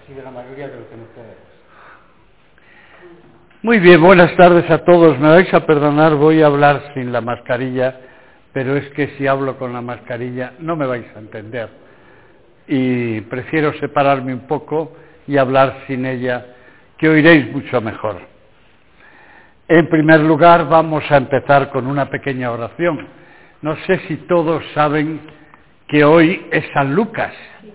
casi de la mayoría de lo que me queda. Muy bien, buenas tardes a todos. Me vais a perdonar, voy a hablar sin la mascarilla, pero es que si hablo con la mascarilla no me vais a entender. Y prefiero separarme un poco y hablar sin ella, que oiréis mucho mejor. En primer lugar, vamos a empezar con una pequeña oración. No sé si todos saben que hoy es San Lucas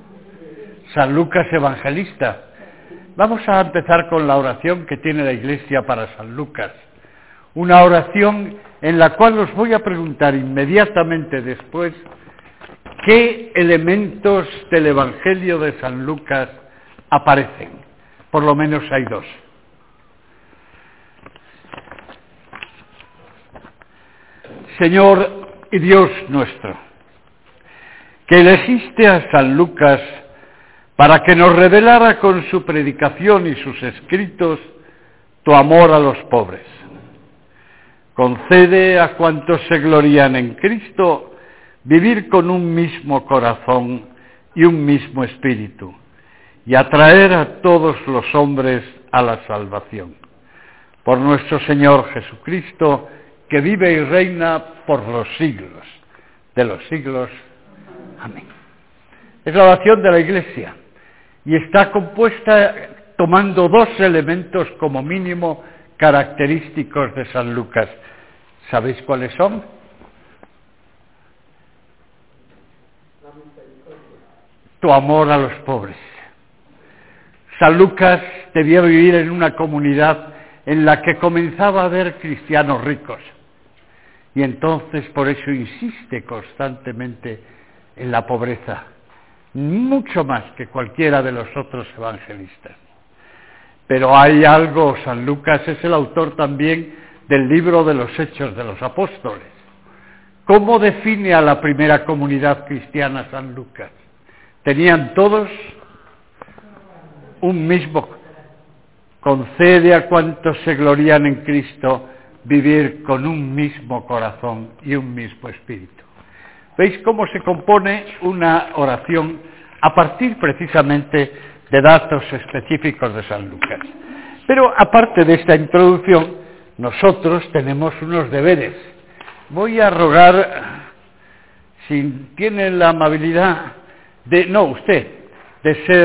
Evangelista. Vamos a empezar con la oración que tiene la Iglesia para San Lucas. Una oración en la cual os voy a preguntar inmediatamente después qué elementos del Evangelio de San Lucas aparecen. Por lo menos hay dos. Señor y Dios nuestro, que elegiste a San Lucas para que nos revelara con su predicación y sus escritos tu amor a los pobres. Concede a cuantos se glorían en Cristo vivir con un mismo corazón y un mismo espíritu, y atraer a todos los hombres a la salvación. Por nuestro Señor Jesucristo, que vive y reina por los siglos de los siglos. Amén. Es la oración de la Iglesia y está compuesta tomando dos elementos como mínimo característicos de San Lucas. ¿Sabéis cuáles son? Tu amor a los pobres. San Lucas debía vivir en una comunidad en la que comenzaba a haber cristianos ricos. Y entonces por eso insiste constantemente en la pobreza, mucho más que cualquiera de los otros evangelistas. Pero hay algo, San Lucas es el autor también del libro de los Hechos de los Apóstoles. ¿Cómo define a la primera comunidad cristiana San Lucas? Tenían todos un mismo. Concede a cuantos se glorían en Cristo vivir con un mismo corazón y un mismo espíritu. ¿Veis cómo se compone una oración a partir precisamente de datos específicos de San Lucas? Pero aparte de esta introducción, nosotros tenemos unos deberes. Voy a rogar, si tiene la amabilidad de, no usted, de ser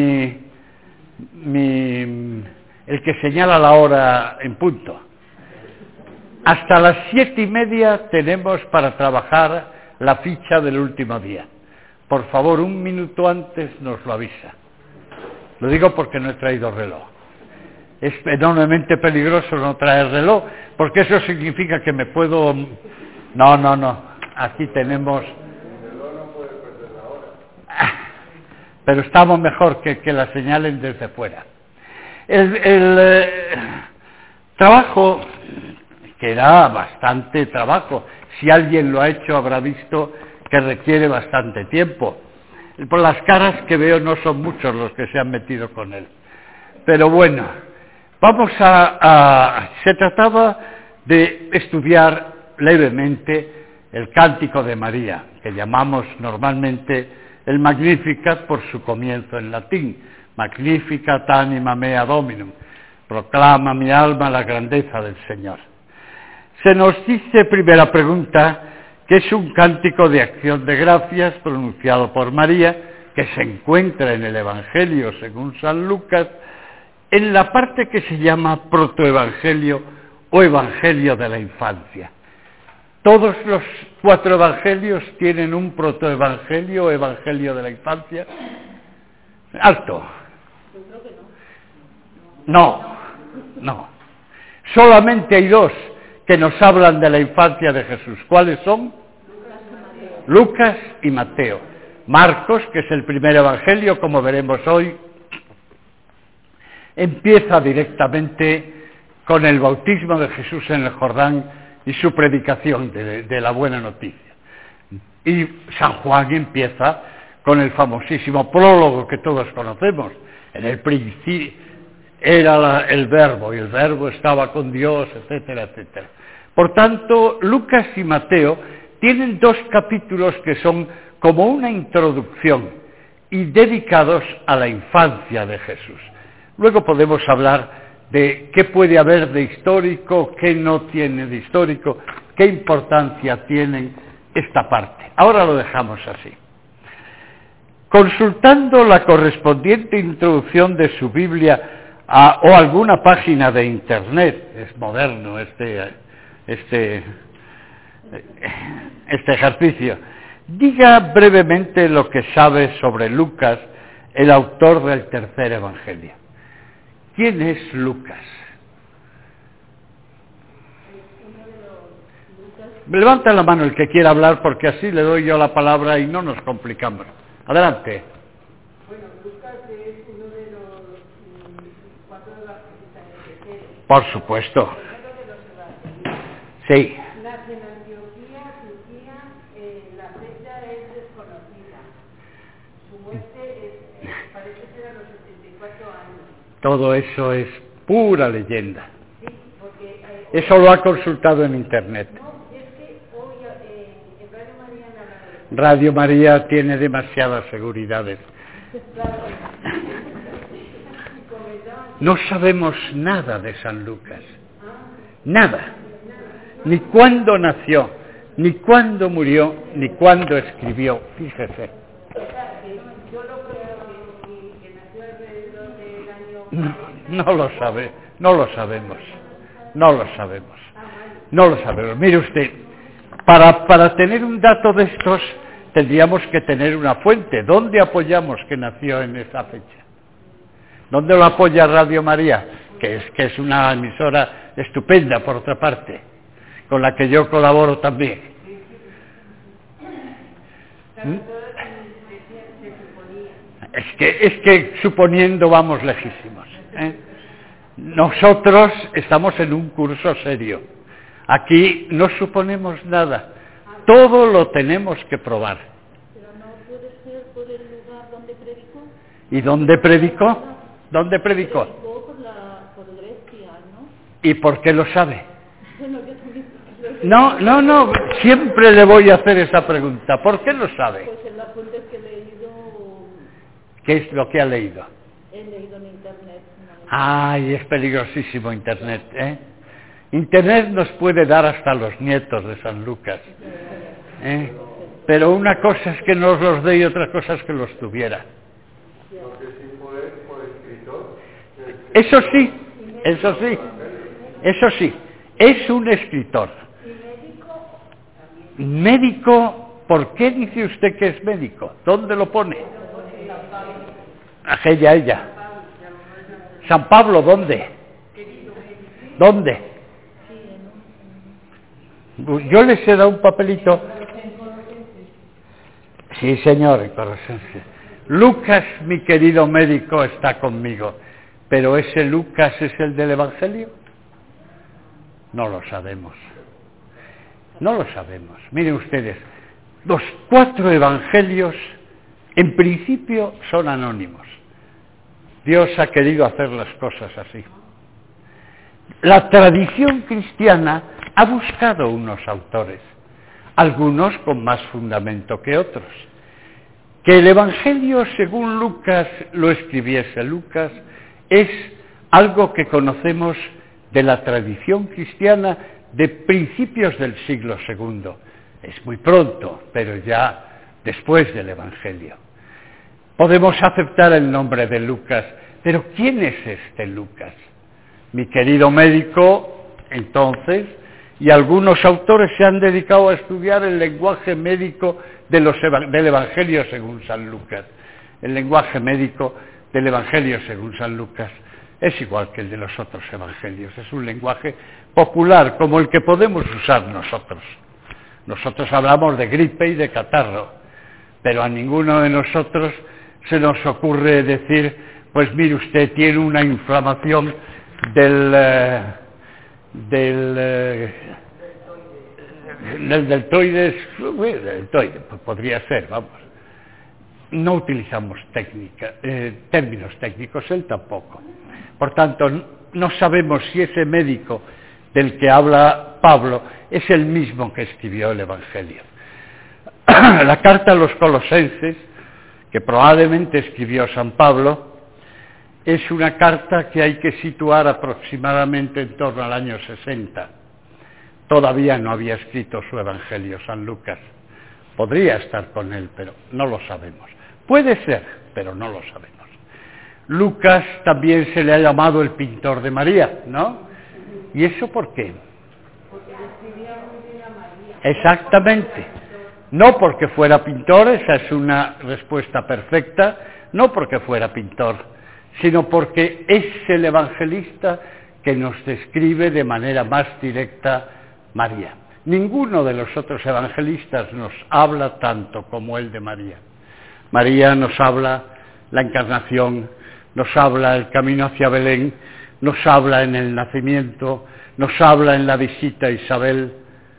el que señala la hora en punto. Hasta las 7:30 tenemos para trabajar la ficha del último día. Por favor, 1 minuto antes nos lo avisa. Lo digo porque no he traído reloj. Es enormemente peligroso no traer reloj, porque eso significa que me puedo... No. Aquí tenemos... Pero estamos mejor que la señalen desde fuera. El trabajo... que da bastante trabajo. Si alguien lo ha hecho habrá visto que requiere bastante tiempo. Por las caras que veo no son muchos los que se han metido con él. Pero bueno, se trataba de estudiar levemente el Cántico de María, que llamamos normalmente el Magnificat por su comienzo en latín. Magnificat anima mea Dominum. Proclama mi alma la grandeza del Señor. Se nos dice, primera pregunta, que es un cántico de acción de gracias pronunciado por María, que se encuentra en el Evangelio según San Lucas, en la parte que se llama protoevangelio o evangelio de la infancia. ¿Todos los 4 evangelios tienen un protoevangelio o evangelio de la infancia? Alto. Yo creo que no. No. Solamente hay 2 que nos hablan de la infancia de Jesús. ¿Cuáles son? Lucas y Mateo. Marcos, que es el primer evangelio, como veremos hoy, empieza directamente con el bautismo de Jesús en el Jordán y su predicación de la buena noticia. Y San Juan empieza con el famosísimo prólogo que todos conocemos. En el principio era el verbo, y el verbo estaba con Dios, etcétera, etcétera. Por tanto, Lucas y Mateo tienen 2 capítulos que son como una introducción y dedicados a la infancia de Jesús. Luego podemos hablar de qué puede haber de histórico, qué no tiene de histórico, qué importancia tiene esta parte. Ahora lo dejamos así. Consultando la correspondiente introducción de su Biblia o alguna página de Internet, es moderno este ejercicio, diga brevemente lo que sabe sobre Lucas, el autor del tercer Evangelio. ¿Quién es Lucas? Levanta la mano el que quiera hablar, porque así le doy yo la palabra y no nos complicamos. Adelante. Bueno, Lucas es uno de los 4 evangelistas de Por supuesto. primero de los evangelistas. Sí. Nace en Antioquía, Turquía, la fecha es desconocida. Su muerte parece ser a los 74 años. Todo eso es pura leyenda. Sí, porque... Eso lo ha consultado en Internet. No, es que hoy en Radio María han hablado de... Radio María tiene demasiadas seguridades. No sabemos nada de San Lucas. Nada. Ni cuándo nació, ni cuándo murió, ni cuándo escribió. Fíjese. Yo lo creo que nació alrededor del año... No lo sabe, no lo sabemos. No lo sabemos. No lo sabemos. Mire usted, para tener un dato de estos tendríamos que tener una fuente. ¿Dónde apoyamos que nació en esa fecha? ¿Dónde lo apoya Radio María? Que es una emisora estupenda, por otra parte, con la que yo colaboro también. Es que suponiendo vamos lejísimos, ¿eh? Nosotros estamos en un curso serio. Aquí no suponemos nada. Todo lo tenemos que probar. Pero no puede ser por el lugar donde predicó. ¿Y dónde predicó? ¿Dónde predicó? Predicó por Grecia, ¿no? ¿Y por qué lo sabe? Bueno, yo también... No, siempre le voy a hacer esa pregunta. ¿Por qué lo sabe? Pues en las fuentes que he leído... ¿Qué es lo que ha leído? He leído en Internet. Ay, es peligrosísimo Internet, ¿eh? Internet nos puede dar hasta los nietos de San Lucas, ¿eh? Pero una cosa es que nos los dé y otra cosa es que los tuviera. Eso sí, es un escritor. Médico, ¿por qué dice usted que es médico? ¿Dónde lo pone? Ella. San Pablo, ¿dónde? ¿Dónde? Yo les he dado un papelito. Sí, señor, en Colosenses. Lucas, mi querido médico, está conmigo. ¿Pero ese Lucas es el del Evangelio? No lo sabemos. No lo sabemos. Miren ustedes, los 4 evangelios, en principio, son anónimos. Dios ha querido hacer las cosas así. La tradición cristiana ha buscado unos autores, algunos con más fundamento que otros. Que el Evangelio, según Lucas, lo escribiese Lucas, es algo que conocemos de la tradición cristiana de principios del siglo II. Es muy pronto, pero ya después del Evangelio. Podemos aceptar el nombre de Lucas, pero ¿quién es este Lucas? Mi querido médico, entonces, y algunos autores se han dedicado a estudiar el lenguaje médico del Evangelio según San Lucas. El lenguaje médico del Evangelio según San Lucas es igual que el de los otros evangelios. Es un lenguaje popular, como el que podemos usar nosotros. Nosotros hablamos de gripe y de catarro, pero a ninguno de nosotros se nos ocurre decir, pues mire usted, tiene una inflamación del deltoides, podría ser, vamos. No utilizamos términos técnicos, él tampoco. Por tanto, no sabemos si ese médico del que habla Pablo es el mismo que escribió el Evangelio. La carta a los Colosenses, que probablemente escribió San Pablo, es una carta que hay que situar aproximadamente en torno al año 60. Todavía no había escrito su Evangelio San Lucas. Podría estar con él, pero no lo sabemos. Puede ser, pero no lo sabemos. Lucas también se le ha llamado el pintor de María, ¿no? ¿Y eso por qué? Porque describía muy bien a María. Exactamente. No porque fuera pintor, esa es una respuesta perfecta, no porque fuera pintor, sino porque es el evangelista que nos describe de manera más directa María. Ninguno de los otros evangelistas nos habla tanto como el de María. María nos habla la encarnación, nos habla el camino hacia Belén, nos habla en el nacimiento, nos habla en la visita a Isabel,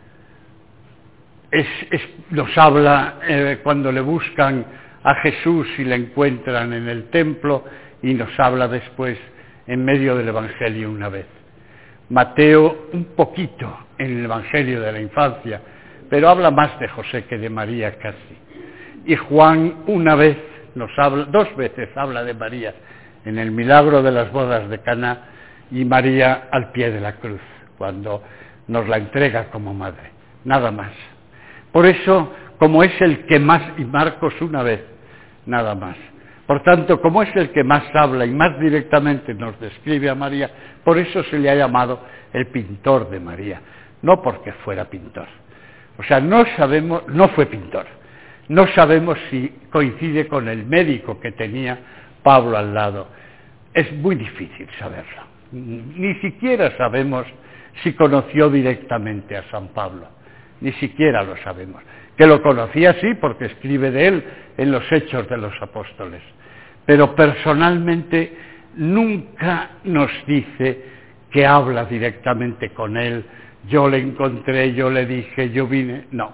nos habla cuando le buscan a Jesús y le encuentran en el templo, y nos habla después en medio del Evangelio una vez. Mateo un poquito en el Evangelio de la infancia, pero habla más de José que de María casi. Y Juan una vez nos habla, 2 veces habla de María, en el milagro de las bodas de Caná, y María al pie de la cruz, cuando nos la entrega como madre, nada más. Por eso, como es el que más, y Marcos una vez, nada más. Por tanto, como es el que más habla y más directamente nos describe a María, por eso se le ha llamado el pintor de María, no porque fuera pintor. O sea, no sabemos, no fue pintor. No sabemos si coincide con el médico que tenía Pablo al lado. Es muy difícil saberlo. Ni siquiera sabemos si conoció directamente a San Pablo. Ni siquiera lo sabemos. Que lo conocía sí, porque escribe de él en los Hechos de los Apóstoles. Pero personalmente nunca nos dice que habla directamente con él. Yo le encontré, yo le dije, yo vine. No.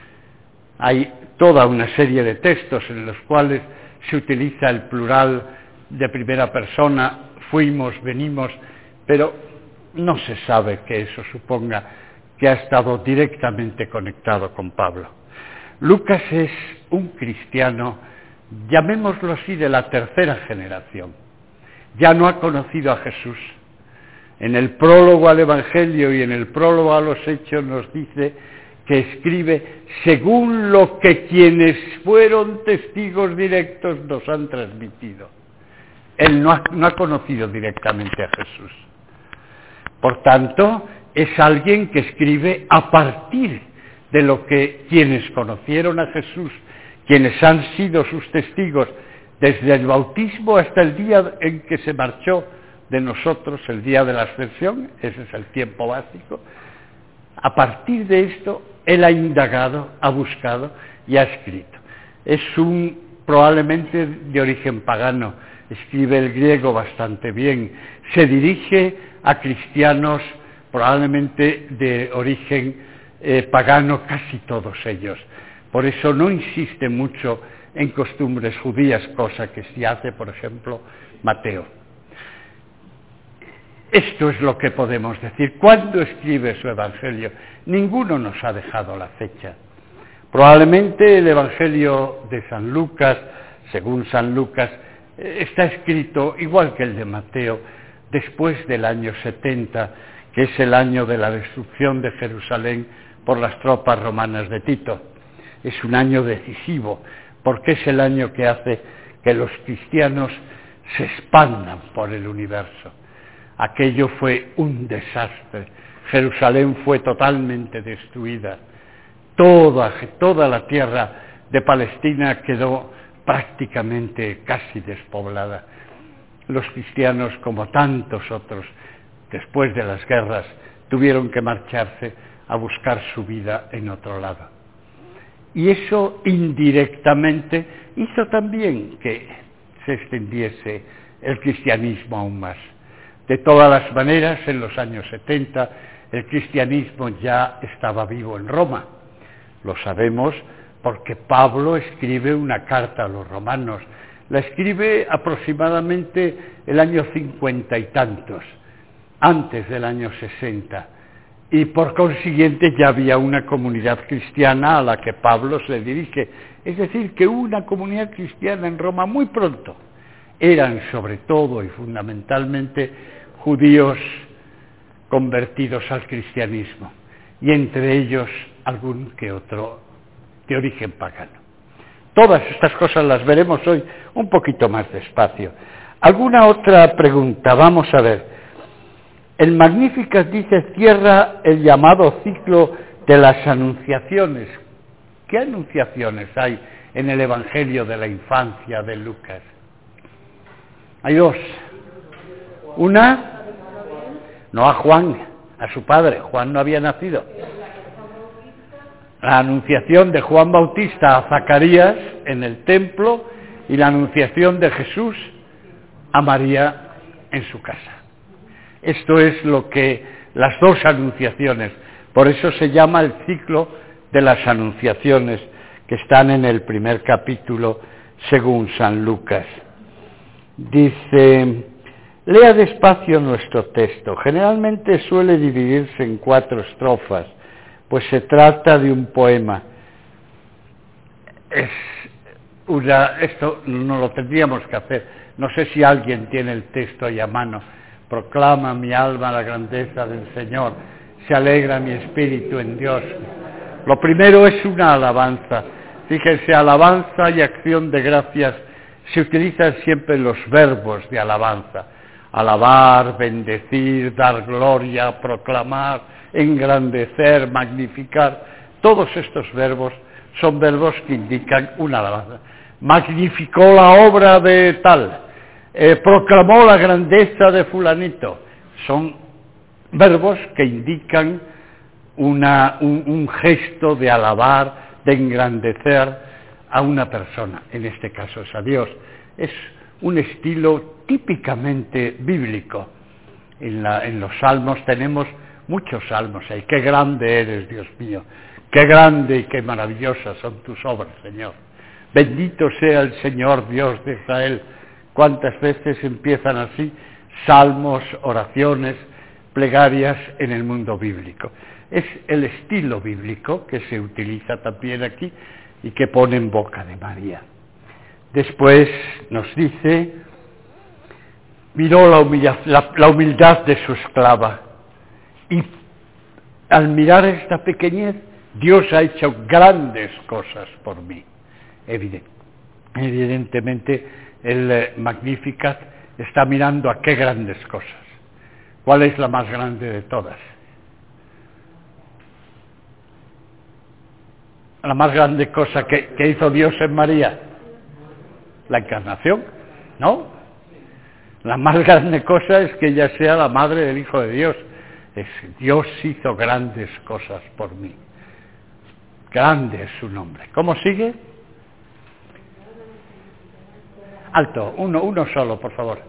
Hay toda una serie de textos en los cuales se utiliza el plural de primera persona, fuimos, venimos, pero no se sabe que eso suponga que ha estado directamente conectado con Pablo. Lucas es un cristiano, llamémoslo así, de la tercera generación. Ya no ha conocido a Jesús. En el prólogo al Evangelio y en el prólogo a los Hechos nos dice que escribe según lo que quienes fueron testigos directos nos han transmitido. Él no ha conocido directamente a Jesús. Por tanto, es alguien que escribe a partir de lo que quienes conocieron a Jesús, quienes han sido sus testigos desde el bautismo hasta el día en que se marchó de nosotros, el día de la ascensión, ese es el tiempo básico. A partir de esto, él ha indagado, ha buscado y ha escrito. Es probablemente de origen pagano, escribe el griego bastante bien, se dirige a cristianos probablemente de origen pagano, casi todos ellos. Por eso no insiste mucho en costumbres judías, cosa que sí hace, por ejemplo, Mateo. Esto es lo que podemos decir. ¿Cuándo escribe su Evangelio? Ninguno nos ha dejado la fecha. Probablemente el Evangelio de San Lucas, según San Lucas, está escrito, igual que el de Mateo, después del año 70, que es el año de la destrucción de Jerusalén por las tropas romanas de Tito. Es un año decisivo, porque es el año que hace que los cristianos se expandan por el universo. Aquello fue un desastre. Jerusalén fue totalmente destruida. Toda la tierra de Palestina quedó prácticamente casi despoblada. Los cristianos, como tantos otros, después de las guerras, tuvieron que marcharse a buscar su vida en otro lado. Y eso indirectamente hizo también que se extendiese el cristianismo aún más. De todas las maneras, en los años 70, el cristianismo ya estaba vivo en Roma. Lo sabemos porque Pablo escribe una carta a los romanos. La escribe aproximadamente el año 50 y tantos, antes del año 60. y por consiguiente ya había una comunidad cristiana a la que Pablo se dirige. Es decir, que una comunidad cristiana en Roma muy pronto. Eran sobre todo y fundamentalmente judíos convertidos al cristianismo, y entre ellos algún que otro de origen pagano. Todas estas cosas las veremos hoy un poquito más despacio. ¿Alguna otra pregunta? Vamos a ver. El Magnificat, dice, cierra el llamado ciclo de las anunciaciones. ¿Qué anunciaciones hay en el Evangelio de la infancia de Lucas? Hay dos. Una, no a Juan, a su padre. Juan no había nacido. La anunciación de Juan Bautista a Zacarías en el templo y la anunciación de Jesús a María en su casa. Esto es lo que las dos anunciaciones, por eso se llama el ciclo de las anunciaciones que están en el primer capítulo según San Lucas. Dice, lea despacio nuestro texto. Generalmente suele dividirse en 4 estrofas, pues se trata de un poema. Esto no lo tendríamos que hacer. No sé si alguien tiene el texto ahí a mano. Proclama mi alma la grandeza del Señor, se alegra mi espíritu en Dios. Lo primero es una alabanza. Fíjense, alabanza y acción de gracias, se utilizan siempre los verbos de alabanza. Alabar, bendecir, dar gloria, proclamar, engrandecer, magnificar. Todos estos verbos son verbos que indican una alabanza. Magnificó la obra de tal, proclamó la grandeza de fulanito. Son verbos que indican un gesto de alabar, de engrandecer a una persona, en este caso es a Dios. Es un estilo típicamente bíblico. En los salmos tenemos muchos salmos ahí. Qué grande eres, Dios mío, qué grande y qué maravillosas son tus obras, Señor. Bendito sea el Señor Dios de Israel. ¿Cuántas veces empiezan así salmos, oraciones, plegarias en el mundo bíblico? Es el estilo bíblico que se utiliza también aquí y que pone en boca de María. Después nos dice, miró la humildad de su esclava, y al mirar esta pequeñez, Dios ha hecho grandes cosas por mí. Evidentemente, el Magnificat está mirando a qué grandes cosas. ¿Cuál es la más grande de todas? La más grande cosa que hizo Dios en María, la encarnación, ¿no? La más grande cosa es que ella sea la madre del Hijo de Dios. Dios hizo grandes cosas por mí. Grande es su nombre. ¿Cómo sigue? Alto, uno solo, por favor.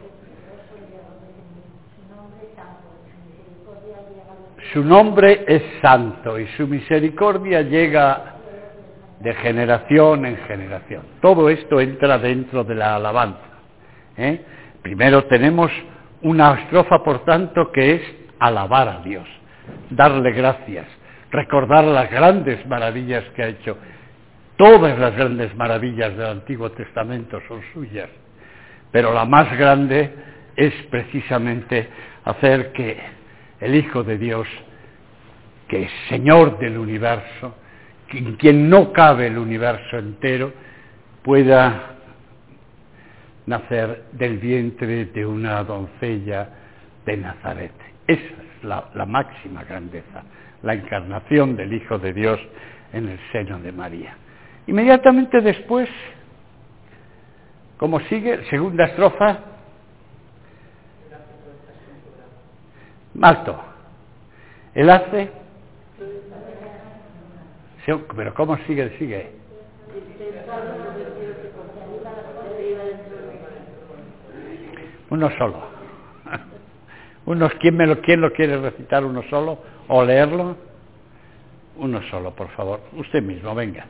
Su nombre es santo y su misericordia llega de generación en generación. Todo esto entra dentro de la alabanza. Primero tenemos una estrofa, por tanto, que es alabar a Dios, darle gracias, recordar las grandes maravillas que ha hecho. Todas las grandes maravillas del Antiguo Testamento son suyas, pero la más grande es precisamente hacer que el Hijo de Dios, que es Señor del universo, en quien no cabe el universo entero, pueda nacer del vientre de una doncella de Nazaret. Esa es la máxima grandeza, la encarnación del Hijo de Dios en el seno de María. Inmediatamente después, ¿cómo sigue? Segunda estrofa. Alto. El hace. Pero ¿cómo sigue? Sigue. Uno solo. ¿Quién lo quiere recitar uno solo? ¿O leerlo? Uno solo, por favor. Usted mismo, venga.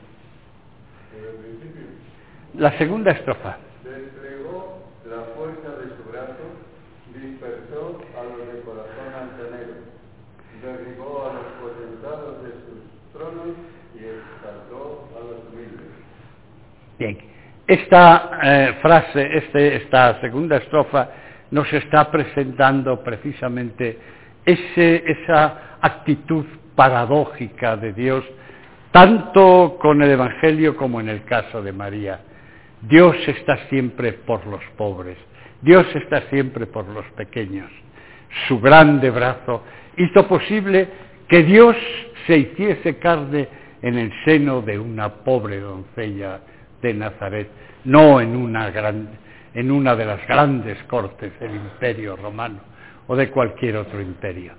La segunda estrofa. Desplegó la fuerza de su brazo, dispersó a los de corazón altanero, derribó a los potentados de sus tronos y exaltó a los humildes. Bien, esta frase, esta segunda estrofa, nos está presentando precisamente esa actitud paradójica de Dios, tanto con el Evangelio como en el caso de María. Dios está siempre por los pobres, Dios está siempre por los pequeños. Su grande brazo hizo posible que Dios se hiciese carne en el seno de una pobre doncella de Nazaret, no en una de las grandes cortes del Imperio Romano o de cualquier otro imperio.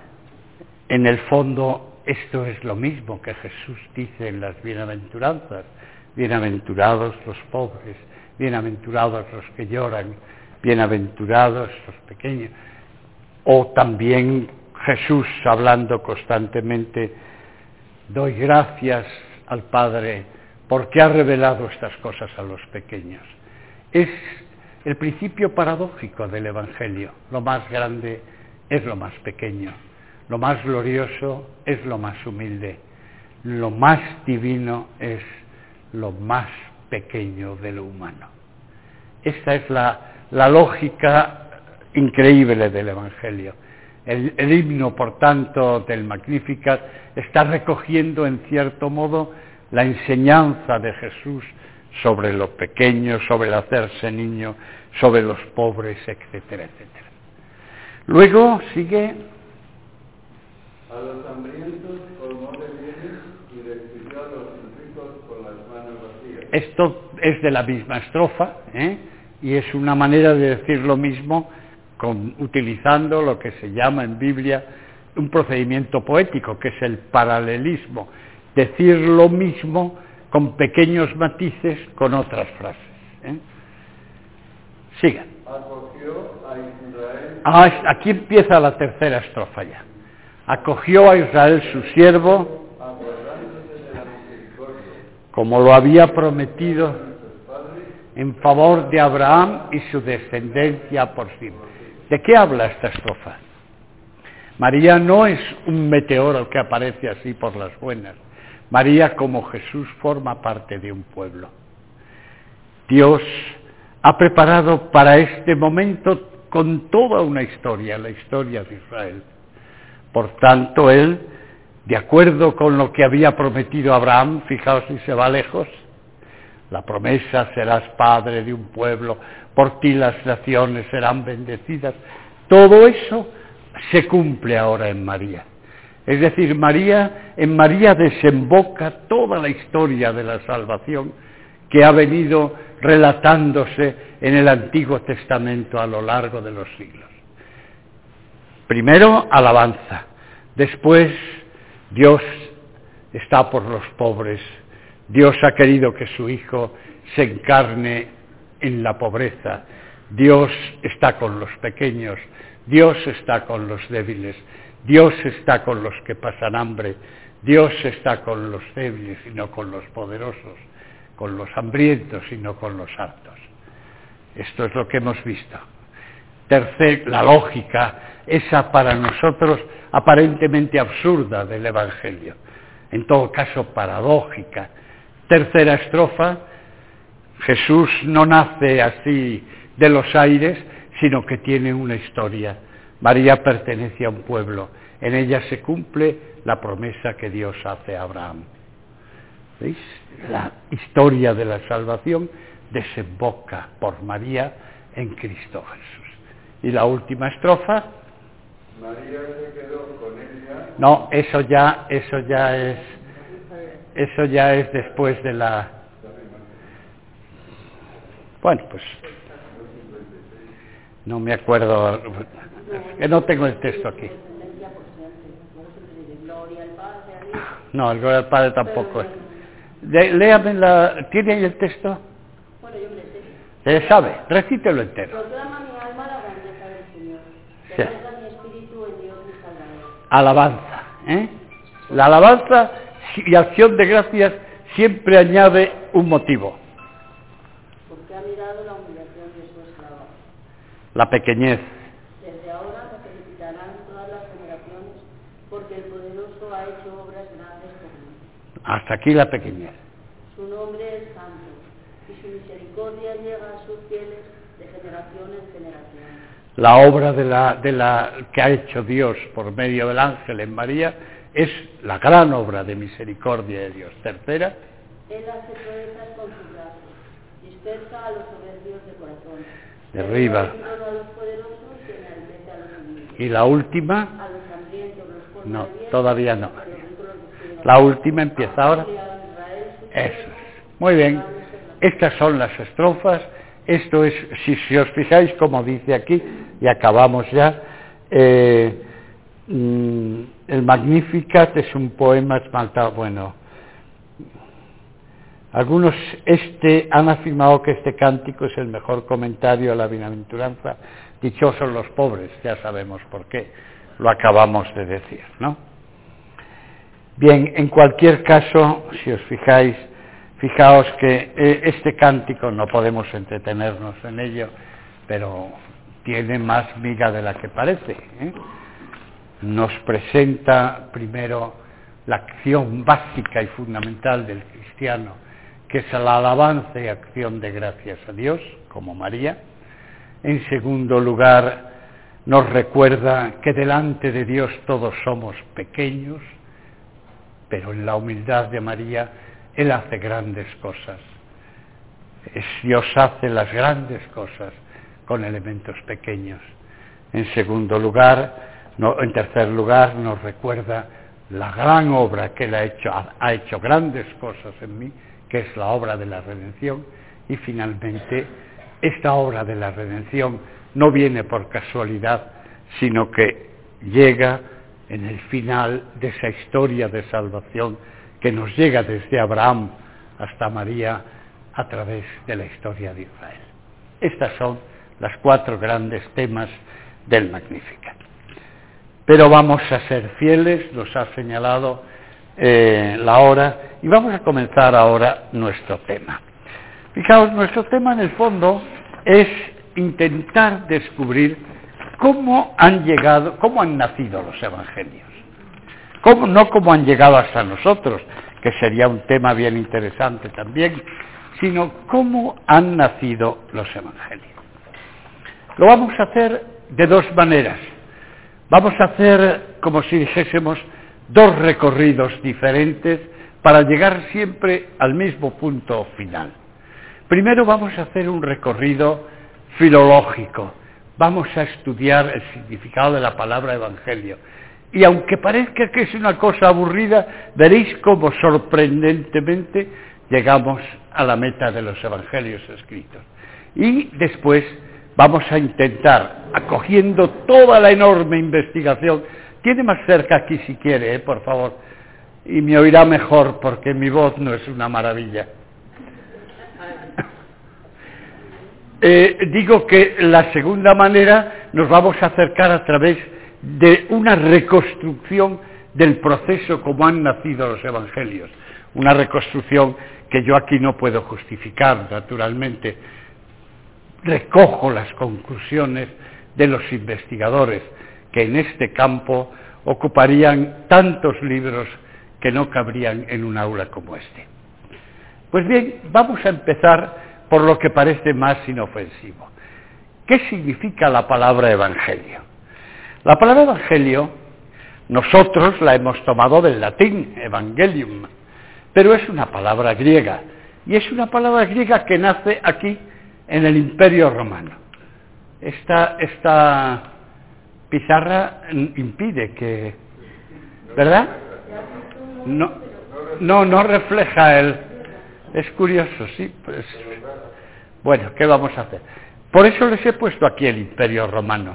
En el fondo, esto es lo mismo que Jesús dice en las bienaventuranzas: bienaventurados los pobres, bienaventurados los que lloran, bienaventurados los pequeños. O también Jesús hablando constantemente: doy gracias al Padre porque ha revelado estas cosas a los pequeños. Es el principio paradójico del Evangelio. Lo más grande es lo más pequeño, lo más glorioso es lo más humilde, lo más divino es lo más pequeño de lo humano. Esta es la lógica increíble del Evangelio. El himno, por tanto, del Magnificat está recogiendo en cierto modo la enseñanza de Jesús sobre lo pequeño, sobre el hacerse niño, sobre los pobres, etcétera, etcétera. Luego sigue: a los hambrientos colmó de bienes y destruyó a los ricos con las manos vacías. Esto es de la misma estrofa, y es una manera de decir lo mismo utilizando lo que se llama en Biblia un procedimiento poético, que es el paralelismo, decir lo mismo con pequeños matices con otras frases. Sigan. Acogió a Israel. Aquí empieza la tercera estrofa ya. Acogió a Israel su siervo, acordándose de la misericordia, como lo había prometido, en favor de Abraham y su descendencia por siempre. ¿De qué habla esta estrofa? María no es un meteoro que aparece así por las buenas. María, como Jesús, forma parte de un pueblo. Dios ha preparado para este momento con toda una historia, la historia de Israel. Por tanto, Él, de acuerdo con lo que había prometido a Abraham, fijaos si se va lejos, la promesa: serás padre de un pueblo, por ti las naciones serán bendecidas. Todo eso se cumple ahora en María. Es decir, en María desemboca toda la historia de la salvación que ha venido relatándose en el Antiguo Testamento a lo largo de los siglos. Primero, alabanza. Después, Dios está por los pobres. Dios ha querido que su Hijo se encarne en la pobreza. Dios está con los pequeños. Dios está con los débiles. Dios está con los que pasan hambre. Dios está con los débiles y no con los poderosos, con los hambrientos y no con los hartos. Esto es lo que hemos visto. Tercer, la lógica, esa para nosotros aparentemente absurda del Evangelio, en todo caso paradójica. Tercera estrofa: Jesús no nace así de los aires, sino que tiene una historia. María pertenece a un pueblo. En ella se cumple la promesa que Dios hace a Abraham. ¿Veis? La historia de la salvación desemboca por María en Cristo Jesús. Y la última estrofa: María se quedó con ella. No, eso ya es después de la... Bueno, pues no me acuerdo, es que no tengo el texto aquí. No, el Gloria al Padre tampoco. Léame ¿tiene ahí el texto? Bueno, yo me sé. ¿Sabe? Recítelo entero. Proclama mi alma la grandeza del Señor. Sí. Reposa mi espíritu en Dios mi Salvador. Alabanza, La alabanza y acción de gracias siempre añade un motivo. Porque ha mirado la humillación de su esclava. La pequeñez. Desde ahora me felicitarán todas las generaciones, Hasta aquí la pequeñez. Su nombre es santo, y su misericordia llega a sus fieles de generación en generación. La obra que ha hecho Dios por medio del ángel en María es la gran obra de misericordia de Dios. Tercera. Él hace proezas con sus brazos, dispersa a los soberbios de corazón. Derriba. A los poderosos y enaltece a los humildes. Y la última. A los hambrientos los colma No, de bien, todavía no. a los ricos los despide. La última empieza ahora. A Israel su Eso pueblo, es. Muy bien. Estas son las estrofas. Esto es, si os fijáis, como dice aquí, y acabamos ya, el Magnificat es un poema esmaltado. Bueno, algunos han afirmado que este cántico es el mejor comentario a la bienaventuranza. Dichosos los pobres, ya sabemos por qué, lo acabamos de decir, ¿no? Bien, en cualquier caso, si os fijáis, fijaos que este cántico, no podemos entretenernos en ello, pero tiene más miga de la que parece, ¿eh? Nos presenta primero la acción básica y fundamental del cristiano, que es la alabanza y acción de gracias a Dios, como María. En segundo lugar, nos recuerda que delante de Dios todos somos pequeños, pero en la humildad de María Él hace grandes cosas. Dios hace las grandes cosas con elementos pequeños. En tercer lugar, nos recuerda la gran obra que Él ha hecho grandes cosas en mí, que es la obra de la redención. Y finalmente, esta obra de la redención no viene por casualidad, sino que llega en el final de esa historia de salvación que nos llega desde Abraham hasta María a través de la historia de Israel. Estas son las 4 grandes temas del Magnificat. Pero vamos a ser fieles, nos ha señalado la hora, y vamos a comenzar ahora nuestro tema. Fijaos, nuestro tema en el fondo es intentar descubrir cómo han nacido los evangelios. No cómo han llegado hasta nosotros, que sería un tema bien interesante también, sino cómo han nacido los evangelios. Lo vamos a hacer de 2 maneras. Vamos a hacer, como si dijésemos, 2 recorridos diferentes para llegar siempre al mismo punto final. Primero vamos a hacer un recorrido filológico. Vamos a estudiar el significado de la palabra evangelio. Y aunque parezca que es una cosa aburrida, veréis cómo sorprendentemente llegamos a la meta de los evangelios escritos. Y después vamos a intentar, acogiendo toda la enorme investigación, tiene más cerca aquí si quiere, por favor, y me oirá mejor porque mi voz no es una maravilla. Digo que la segunda manera nos vamos a acercar a través de una reconstrucción del proceso como han nacido los evangelios. Una reconstrucción que yo aquí no puedo justificar, naturalmente. Recojo las conclusiones de los investigadores que en este campo ocuparían tantos libros que no cabrían en un aula como este. Pues bien, vamos a empezar por lo que parece más inofensivo. ¿Qué significa la palabra evangelio? La palabra evangelio, nosotros la hemos tomado del latín, evangelium, pero es una palabra griega, y es una palabra griega que nace aquí en el Imperio Romano. Esta pizarra impide que... ¿Verdad? No refleja el... Es curioso, sí. Pues, bueno, ¿qué vamos a hacer? Por eso les he puesto aquí el Imperio Romano.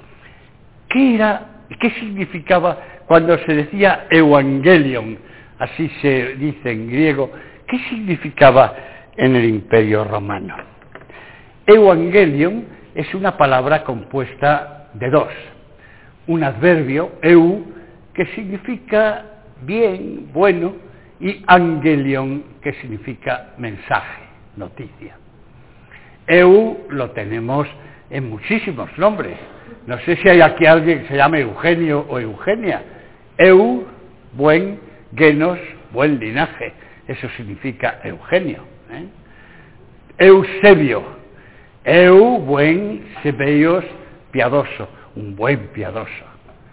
¿Qué significaba cuando se decía Evangelion? Así se dice en griego. ¿Qué significaba en el Imperio Romano? Evangelion es una palabra compuesta de 2. Un adverbio, eu, que significa bien, bueno, y angelion, que significa mensaje, noticia. Eu lo tenemos en muchísimos nombres. No sé si hay aquí alguien que se llame Eugenio o Eugenia. Eu, buen, genos, buen linaje, eso significa Eugenio, ¿eh? Eusebio, buen, sebeios, piadoso, un buen piadoso.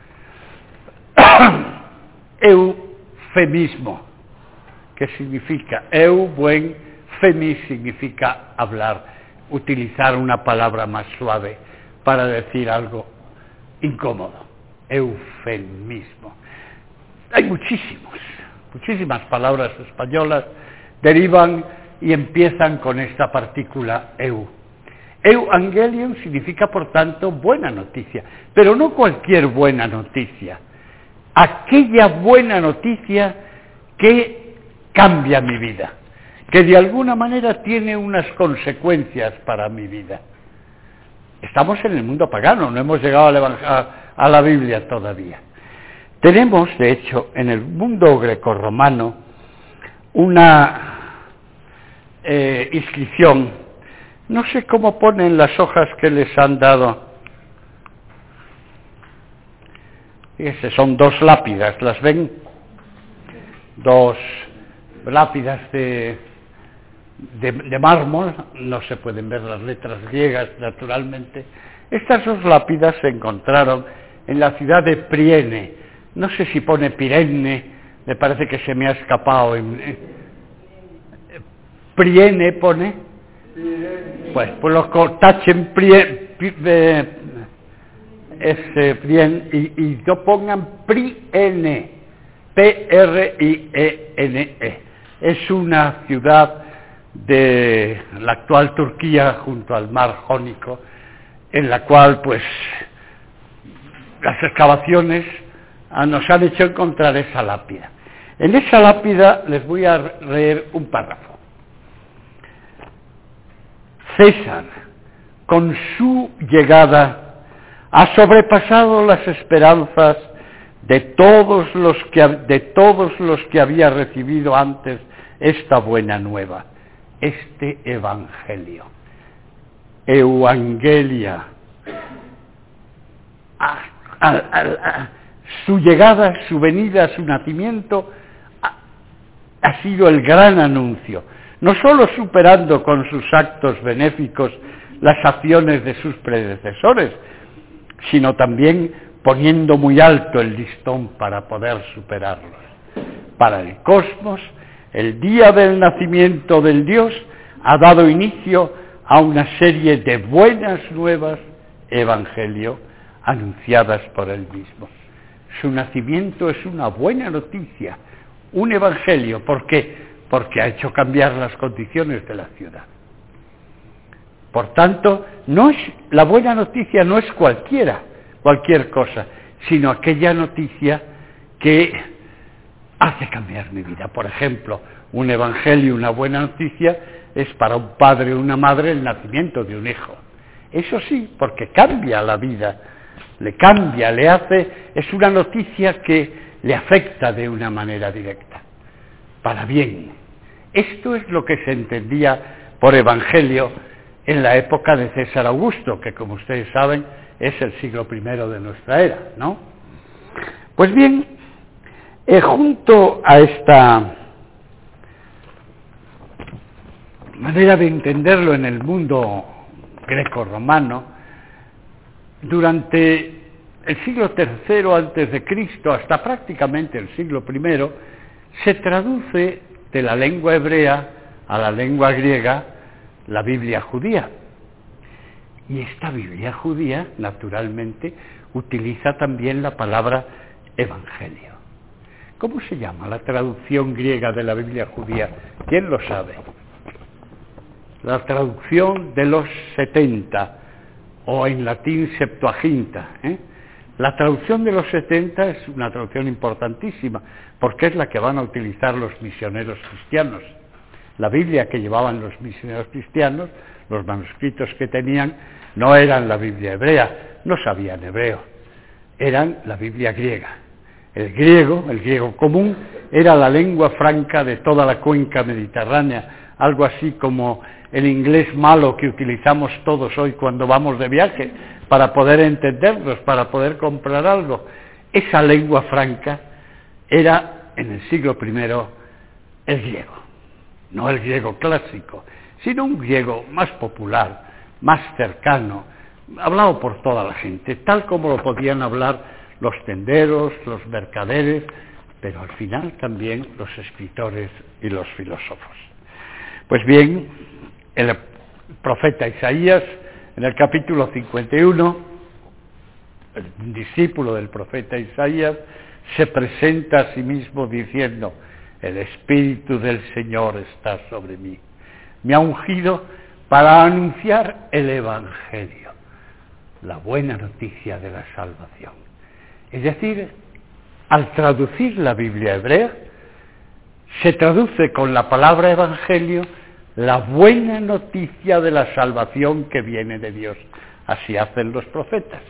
Eufemismo, ¿qué significa? Buen, femis significa hablar, utilizar una palabra más suave para decir algo incómodo. Eufemismo. Hay muchísimas palabras españolas derivan y empiezan con esta partícula eu. Euangelium significa, por tanto, buena noticia, pero no cualquier buena noticia. Aquella buena noticia que cambia mi vida, que de alguna manera tiene unas consecuencias para mi vida. Estamos en el mundo pagano, no hemos llegado a la Biblia todavía. Tenemos, de hecho, en el mundo grecorromano una inscripción, no sé cómo ponen las hojas que les han dado. Fíjense, son 2 lápidas, ¿las ven? 2 lápidas de mármol, no se pueden ver las letras griegas naturalmente. Estas 2 lápidas se encontraron en la ciudad de Priene, no sé si pone Pirene, me parece que se me ha escapado. Priene pone, pues los tachen Priene y no pongan Priene, Priene. Es una ciudad de la actual Turquía junto al mar Jónico, en la cual pues las excavaciones nos han hecho encontrar esa lápida. En esa lápida les voy a leer un párrafo. César, con su llegada, ha sobrepasado las esperanzas de todos los que había recibido antes esta buena nueva, este evangelio. Euangelia. Su llegada, su venida, su nacimiento ha sido el gran anuncio, no solo superando con sus actos benéficos las acciones de sus predecesores, sino también poniendo muy alto el listón para poder superarlos. Para el cosmos, el día del nacimiento del Dios ha dado inicio a una serie de buenas nuevas, evangelio, anunciadas por él mismo. Su nacimiento es una buena noticia, un evangelio. ¿Por qué? Porque ha hecho cambiar las condiciones de la ciudad. Por tanto, la buena noticia no es cualquier cosa, sino aquella noticia que hace cambiar mi vida. Por ejemplo, un evangelio, una buena noticia, es para un padre o una madre el nacimiento de un hijo. Eso sí, porque cambia la vida, le cambia, es una noticia que le afecta de una manera directa, para bien. Esto es lo que se entendía por evangelio en la época de César Augusto, que como ustedes saben es el siglo I de nuestra era, ¿no? Pues bien, junto a esta manera de entenderlo en el mundo greco-romano, durante el siglo III antes de Cristo hasta prácticamente el siglo I, se traduce de la lengua hebrea a la lengua griega la Biblia judía. Y esta Biblia judía, naturalmente, utiliza también la palabra evangelio. ¿Cómo se llama la traducción griega de la Biblia judía? ¿Quién lo sabe? La traducción de los 70, o en latín Septuaginta. La traducción de los 70 es una traducción importantísima, porque es la que van a utilizar los misioneros cristianos. La Biblia que llevaban los misioneros cristianos, los manuscritos que tenían, no eran la Biblia hebrea, no sabían hebreo, eran la Biblia griega. El griego común, era la lengua franca de toda la cuenca mediterránea, algo así como el inglés malo que utilizamos todos hoy cuando vamos de viaje, para poder entendernos, para poder comprar algo. Esa lengua franca era, en el siglo I, el griego, no el griego clásico, sino un griego más popular, más cercano, hablado por toda la gente, tal como lo podían hablar los tenderos, los mercaderes, pero al final también los escritores y los filósofos. Pues bien, el profeta Isaías, en el capítulo 51, el discípulo del profeta Isaías, se presenta a sí mismo diciendo: el Espíritu del Señor está sobre mí. Me ha ungido para anunciar el Evangelio, la buena noticia de la salvación. Es decir, al traducir la Biblia hebrea, se traduce con la palabra Evangelio la buena noticia de la salvación que viene de Dios. Así hacen los profetas.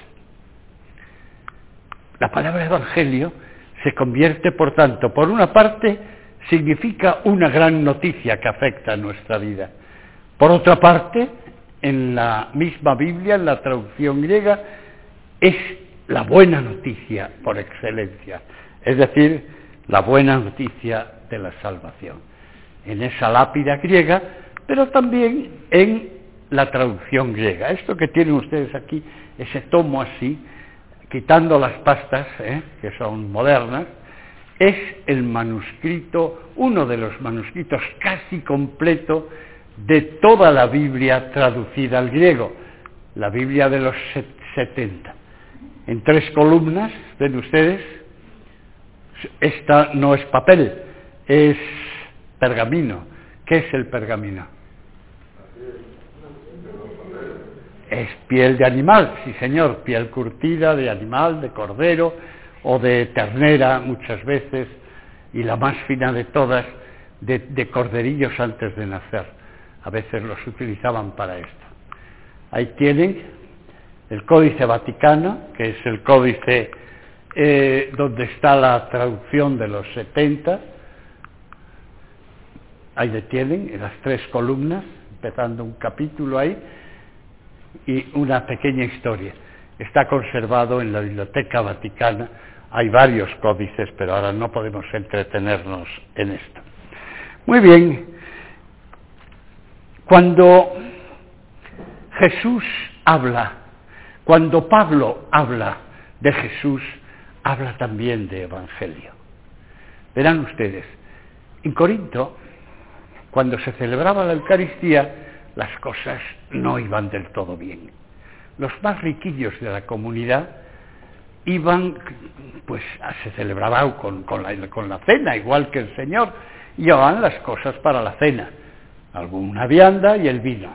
La palabra Evangelio se convierte, por tanto, por una parte, significa una gran noticia que afecta a nuestra vida. Por otra parte, en la misma Biblia, en la traducción griega, es la buena noticia por excelencia, es decir, la buena noticia de la salvación. En esa lápida griega, pero también en la traducción griega. Esto que tienen ustedes aquí, ese tomo así, quitando las pastas, que son modernas, es el manuscrito, uno de los manuscritos casi completo de toda la Biblia traducida al griego, la Biblia de los 70. En 3 columnas, ven ustedes, esta no es papel, es pergamino. ¿Qué es el pergamino? Es piel de animal, sí señor, piel curtida de animal, de cordero o de ternera muchas veces, y la más fina de todas, de corderillos antes de nacer. A veces los utilizaban para esto. Ahí tienen el Códice Vaticano, que es el códice donde está la traducción de los 70. Ahí le tienen, en las 3 columnas, empezando un capítulo ahí, y una pequeña historia. Está conservado en la Biblioteca Vaticana. Hay varios códices, pero ahora no podemos entretenernos en esto. Muy bien. Cuando Jesús habla, cuando Pablo habla de Jesús, habla también de Evangelio. Verán ustedes, en Corinto, cuando se celebraba la Eucaristía, las cosas no iban del todo bien. Los más riquillos de la comunidad iban, pues se celebraba con la cena, igual que el Señor, y llevaban las cosas para la cena, alguna vianda y el vino.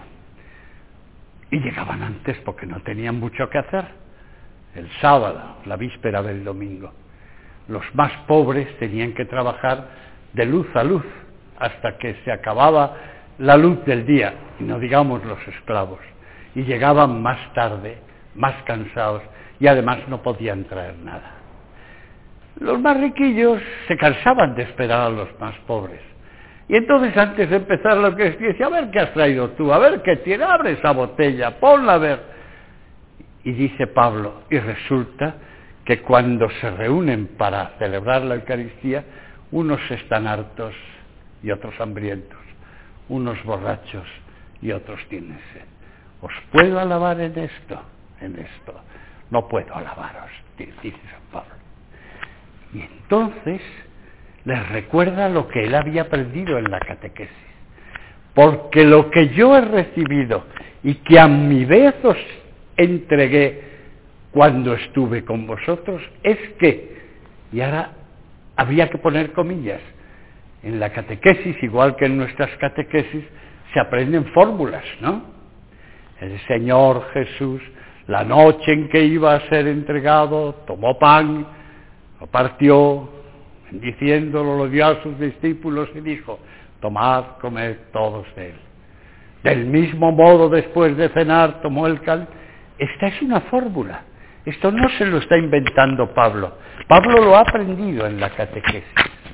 Y llegaban antes porque no tenían mucho que hacer, el sábado, la víspera del domingo. Los más pobres tenían que trabajar de luz a luz, hasta que se acababa la luz del día, y no digamos los esclavos, y llegaban más tarde, más cansados, y además no podían traer nada. Los más riquillos se cansaban de esperar a los más pobres, y entonces antes de empezar lo que decía: a ver qué has traído tú, a ver qué tiene, abre esa botella, ponla a ver. Y dice Pablo, y resulta que cuando se reúnen para celebrar la Eucaristía, unos están hartos y otros hambrientos, unos borrachos y otros tienen sed. ¿Os puedo alabar en esto? En esto no puedo alabaros, dice San Pablo. Y entonces les recuerda lo que él había aprendido en la catequesis. Porque lo que yo he recibido y que a mi vez os entregué cuando estuve con vosotros es que, y ahora había que poner comillas, en la catequesis, igual que en nuestras catequesis, se aprenden fórmulas, ¿no? El Señor Jesús, la noche en que iba a ser entregado, tomó pan, lo partió, bendiciéndolo, lo dio a sus discípulos y dijo: tomad, comed todos de él. Del mismo modo, después de cenar, tomó el cáliz. Esta es una fórmula. Esto no se lo está inventando Pablo. Pablo lo ha aprendido en la catequesis.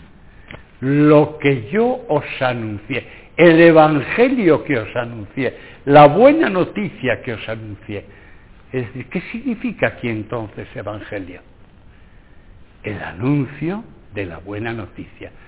Lo que yo os anuncié, el Evangelio que os anuncié, la buena noticia que os anuncié. Es decir, ¿qué significa aquí entonces Evangelio? El anuncio de la buena noticia.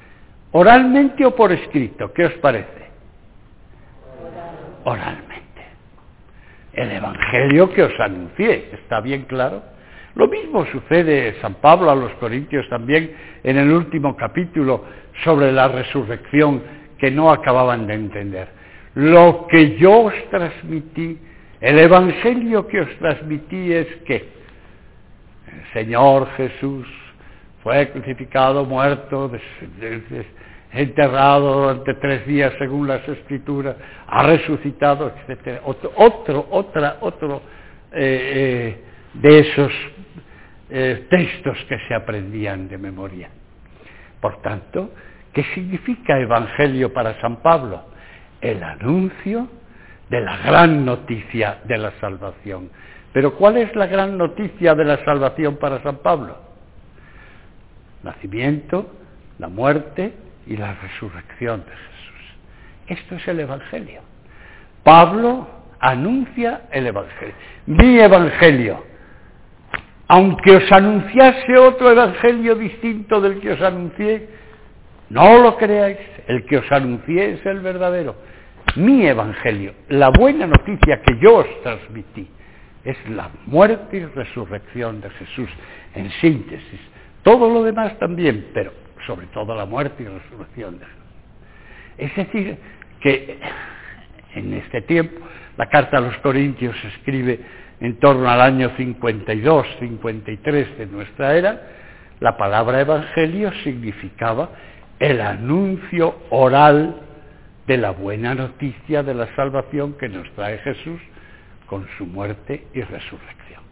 ¿Oralmente o por escrito? ¿Qué os parece? Oralmente. El Evangelio que os anuncié, ¿está bien claro? Lo mismo sucede San Pablo a los Corintios también en el último capítulo sobre la resurrección que no acababan de entender. Lo que yo os transmití, el Evangelio que os transmití es que el Señor Jesús fue crucificado, muerto, enterrado durante 3 días según las Escrituras, ha resucitado, etc. Otro de esos textos que se aprendían de memoria. Por tanto, ¿qué significa Evangelio para San Pablo? El anuncio de la gran noticia de la salvación. Pero ¿cuál es la gran noticia de la salvación para San Pablo? Nacimiento, la muerte y la resurrección de Jesús. Esto es el Evangelio. Pablo anuncia el Evangelio. Mi Evangelio. Aunque os anunciase otro Evangelio distinto del que os anuncié, no lo creáis. El que os anuncié es el verdadero. Mi Evangelio, la buena noticia que yo os transmití, es la muerte y resurrección de Jesús. En síntesis, todo lo demás también, pero sobre todo la muerte y resurrección de Jesús. Es decir, que en este tiempo, la carta a los Corintios se escribe en torno al año 52, 53 de nuestra era. La palabra evangelio significaba el anuncio oral de la buena noticia de la salvación que nos trae Jesús con su muerte y resurrección.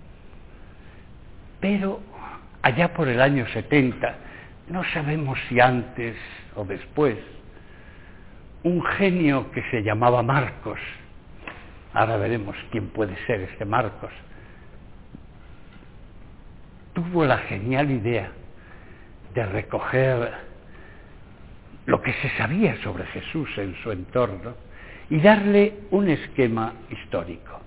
Pero allá por el año 70, no sabemos si antes o después, un genio que se llamaba Marcos, ahora veremos quién puede ser este Marcos, tuvo la genial idea de recoger lo que se sabía sobre Jesús en su entorno y darle un esquema histórico.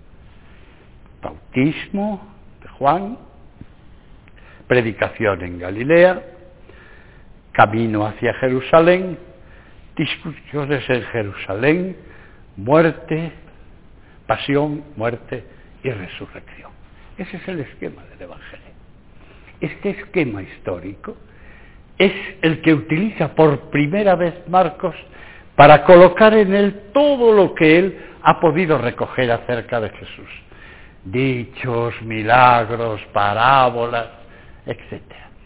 Bautismo de Juan, predicación en Galilea, camino hacia Jerusalén, discusiones en Jerusalén, muerte, pasión, muerte y resurrección. Ese es el esquema del Evangelio. Este esquema histórico es el que utiliza por primera vez Marcos para colocar en él todo lo que él ha podido recoger acerca de Jesús. Dichos, milagros, parábolas, etc.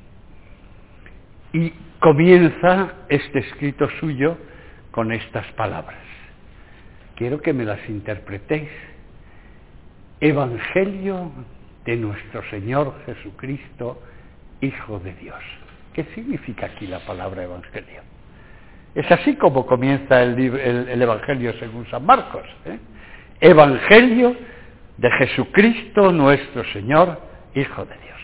Y comienza este escrito suyo con estas palabras. Quiero que me las interpretéis. Evangelio de nuestro Señor Jesucristo, Hijo de Dios. ¿Qué significa aquí la palabra evangelio? Es así como comienza el Evangelio según San Marcos. Evangelio de Jesucristo nuestro Señor, Hijo de Dios.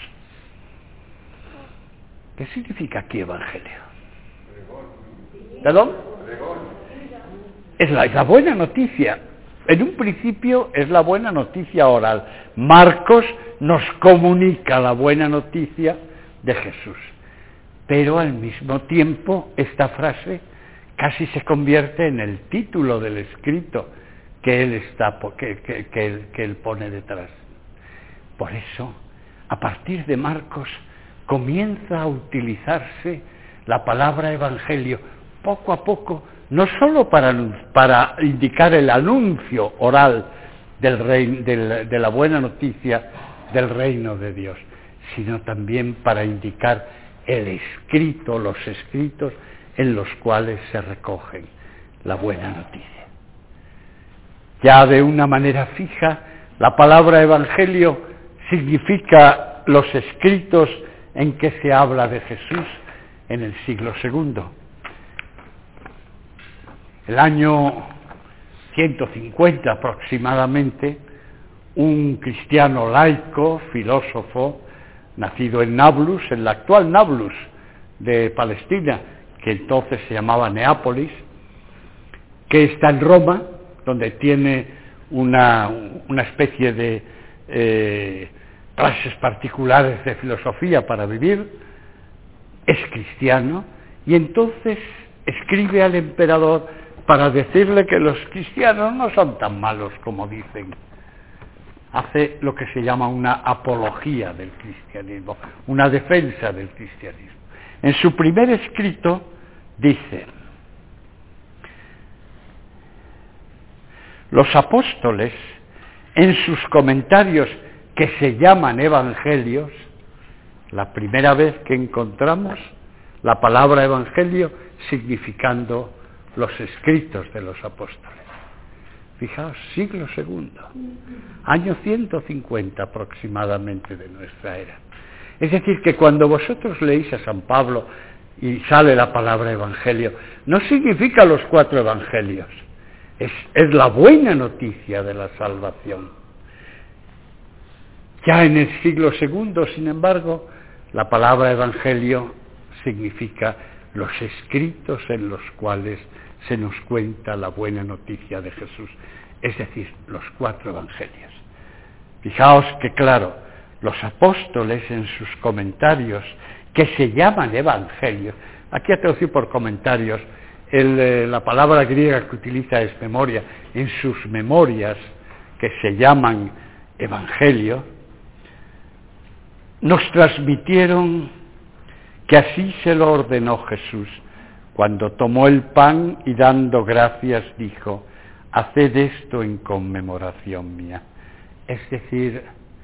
¿Qué significa aquí Evangelio? ¿Perdón? Es la buena noticia. En un principio es la buena noticia oral. Marcos nos comunica la buena noticia de Jesús. Pero al mismo tiempo esta frase casi se convierte en el título del escrito que él pone detrás. Por eso, a partir de Marcos, comienza a utilizarse la palabra evangelio poco a poco, no solo para indicar el anuncio oral de la buena noticia del reino de Dios, sino también para indicar el escrito, los escritos en los cuales se recogen la buena noticia. Ya de una manera fija, la palabra evangelio significa los escritos en que se habla de Jesús en el siglo II. El año 150 aproximadamente, un cristiano laico, filósofo, nacido en Nablus, en la actual Nablus de Palestina, que entonces se llamaba Neápolis, que está en Roma, donde tiene una especie de clases particulares de filosofía para vivir, es cristiano Y entonces escribe al emperador para decirle que los cristianos no son tan malos como dicen. Hace lo que se llama una apología del cristianismo, una defensa del cristianismo. En su primer escrito dice: los apóstoles, en sus comentarios que se llaman evangelios, la primera vez que encontramos la palabra evangelio significando los escritos de los apóstoles. Fijaos, siglo II, año 150 aproximadamente de nuestra era. Es decir, que cuando vosotros leéis a San Pablo y sale la palabra evangelio, no significa los 4 evangelios, es la buena noticia de la salvación. Ya en el siglo II, sin embargo, la palabra evangelio significa los escritos en los cuales se nos cuenta la buena noticia de Jesús, es decir, los 4 evangelios. Fijaos que, claro, los apóstoles en sus comentarios, que se llaman evangelios, aquí a traducir por comentarios, la palabra griega que utiliza es memoria, en sus memorias, que se llaman evangelio, nos transmitieron que así se lo ordenó Jesús, cuando tomó el pan y dando gracias dijo: haced esto en conmemoración mía. Es decir,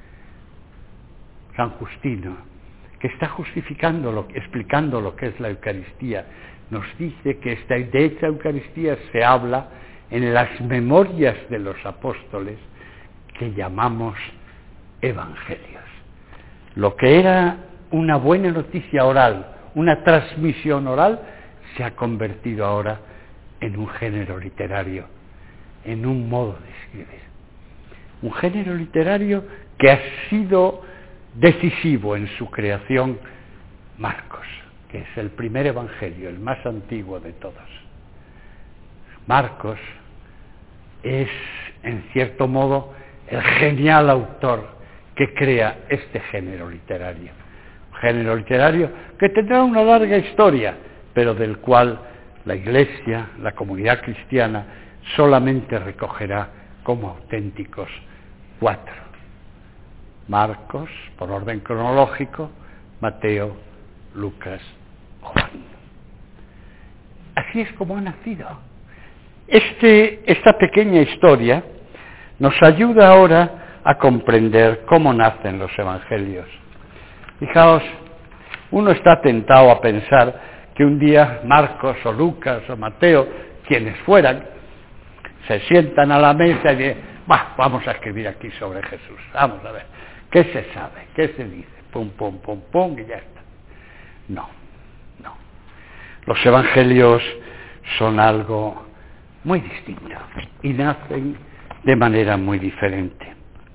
San Justino, que está explicando lo que es la Eucaristía, nos dice que de esta Eucaristía se habla en las memorias de los apóstoles, que llamamos evangelios. Lo que era una buena noticia oral, una transmisión oral, se ha convertido ahora en un género literario, en un modo de escribir. Un género literario que ha sido decisivo en su creación Marcos, que es el primer evangelio, el más antiguo de todos. Marcos es, en cierto modo, el genial autor que crea este género literario. Un género literario que tendrá una larga historia, pero del cual la Iglesia, la comunidad cristiana, solamente recogerá como auténticos 4. Marcos, por orden cronológico, Mateo, Lucas, Juan. Así es como ha nacido. Esta pequeña historia nos ayuda ahora a comprender cómo nacen los evangelios. Fijaos, uno está tentado a pensar que un día Marcos o Lucas o Mateo, quienes fueran, se sientan a la mesa y dicen: vamos a escribir aquí sobre Jesús, vamos a ver, ¿qué se sabe? ¿Qué se dice? Pum, pum, pum, pum, y ya está. No. Los evangelios son algo muy distinto y nacen de manera muy diferente.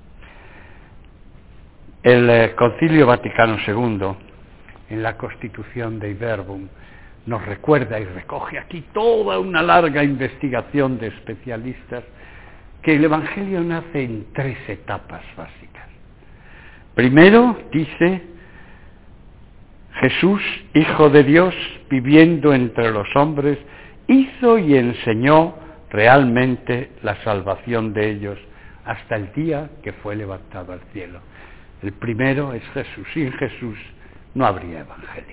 El Concilio Vaticano II, en la Constitución Dei Verbum, nos recuerda y recoge aquí toda una larga investigación de especialistas que el Evangelio nace en 3 etapas básicas. Primero, dice, Jesús, Hijo de Dios, viviendo entre los hombres, hizo y enseñó realmente la salvación de ellos hasta el día que fue levantado al cielo. El primero es Jesús. Sin Jesús no habría Evangelio.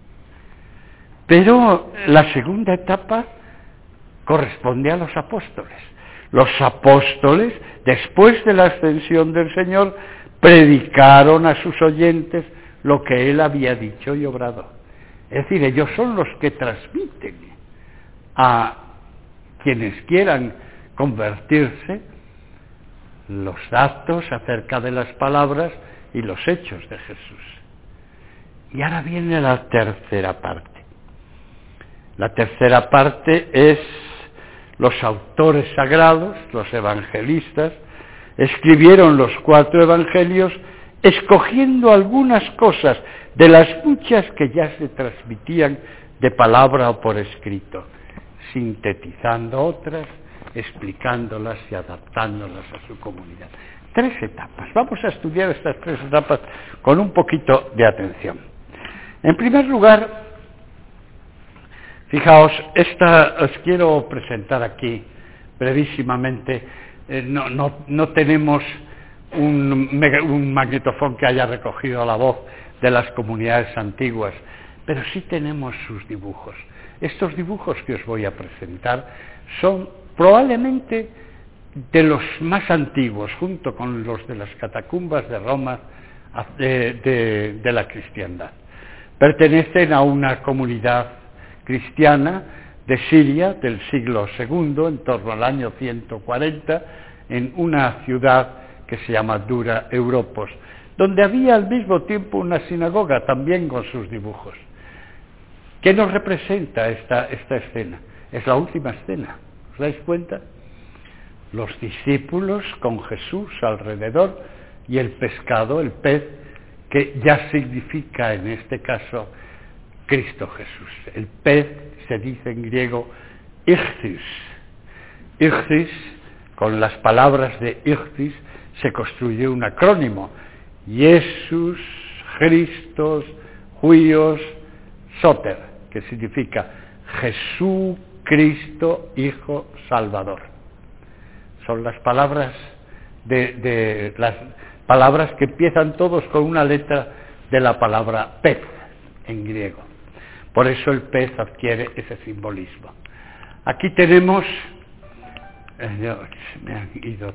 Pero la segunda etapa corresponde a los apóstoles. Los apóstoles, después de la ascensión del Señor, predicaron a sus oyentes lo que Él había dicho y obrado. Es decir, ellos son los que transmiten a quienes quieran convertirse los datos acerca de las palabras y los hechos de Jesús. Y ahora viene la tercera parte. La tercera parte es los autores sagrados, los evangelistas, escribieron los 4 evangelios escogiendo algunas cosas de las muchas que ya se transmitían de palabra o por escrito, sintetizando otras, explicándolas y adaptándolas a su comunidad. 3 etapas. Vamos a estudiar estas 3 etapas con un poquito de atención. En primer lugar, Fijaos, os quiero presentar aquí brevísimamente. No tenemos un magnetofón que haya recogido la voz de las comunidades antiguas, pero sí tenemos sus dibujos. Estos dibujos que os voy a presentar son probablemente de los más antiguos, junto con los de las catacumbas de Roma, de la cristiandad. Pertenecen a una comunidad cristiana de Siria del siglo II, en torno al año 140, en una ciudad que se llama Dura Europos, donde había al mismo tiempo una sinagoga también con sus dibujos. ¿Qué nos representa esta escena? Es la última escena, ¿os dais cuenta? Los discípulos con Jesús alrededor y el pescado, el pez, que ya significa en este caso Cristo Jesús. El pez se dice en griego ichthys. Ichthys, con las palabras de ichthys se construye un acrónimo: Jesús, Christos, Huios, Soter, que significa Jesús, Cristo, Hijo, Salvador. Son las palabras las palabras que empiezan todos con una letra de la palabra pez en griego. Por eso el pez adquiere ese simbolismo. Aquí tenemos, me han ido.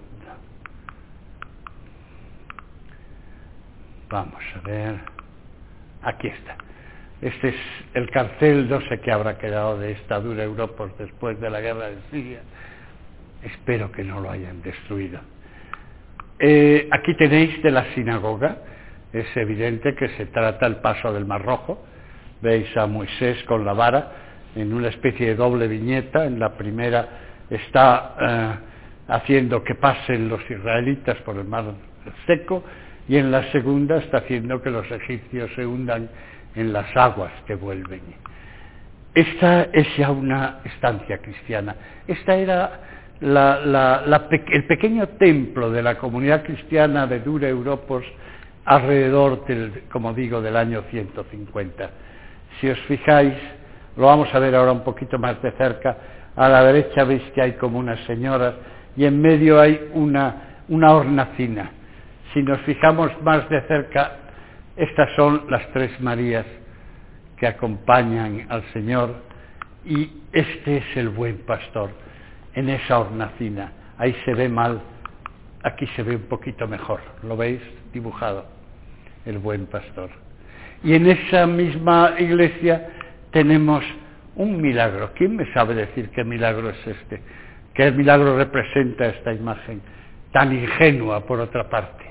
Vamos a ver. Aquí está. Este es el cartel, no sé qué habrá quedado de esta Dura Europos después de la guerra de Siria. Espero que no lo hayan destruido. Aquí tenéis de la sinagoga. Es evidente que se trata el paso del Mar Rojo. Veis a Moisés con la vara en una especie de doble viñeta. En la primera está haciendo que pasen los israelitas por el mar seco, y en la segunda está haciendo que los egipcios se hundan en las aguas que vuelven. Esta es ya una estancia cristiana. Esta era el pequeño templo de la comunidad cristiana de Dura Europos alrededor como digo, del año 150. Si os fijáis, lo vamos a ver ahora un poquito más de cerca. A la derecha veis que hay como unas señoras y en medio hay una hornacina. Si nos fijamos más de cerca, estas son las tres Marías que acompañan al Señor, y este es el buen pastor en esa hornacina. Ahí se ve mal, aquí se ve un poquito mejor. ¿Lo veis dibujado? El buen pastor. Y en esa misma iglesia tenemos un milagro. ¿Quién me sabe decir qué milagro es este? ¿Qué milagro representa esta imagen tan ingenua por otra parte?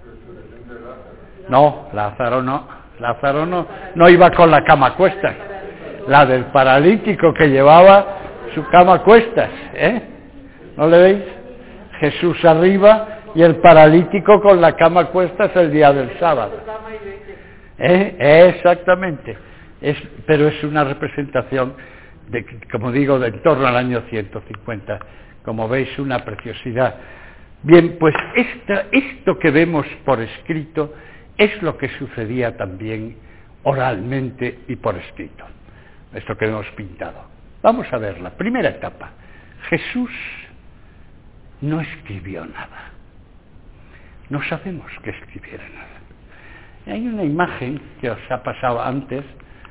No, Lázaro no iba con la cama a cuestas. La del paralítico que llevaba su cama a cuestas, ¿no le veis? Jesús arriba y el paralítico con la cama a cuestas el día del sábado. Exactamente. Pero es una representación como digo, de en torno al año 150. Como veis, una preciosidad. Bien, pues esto que vemos por escrito es lo que sucedía también oralmente y por escrito. Esto que hemos pintado. Vamos a ver la primera etapa. Jesús no escribió nada. No sabemos que escribiera nada. Hay una imagen que os ha pasado antes.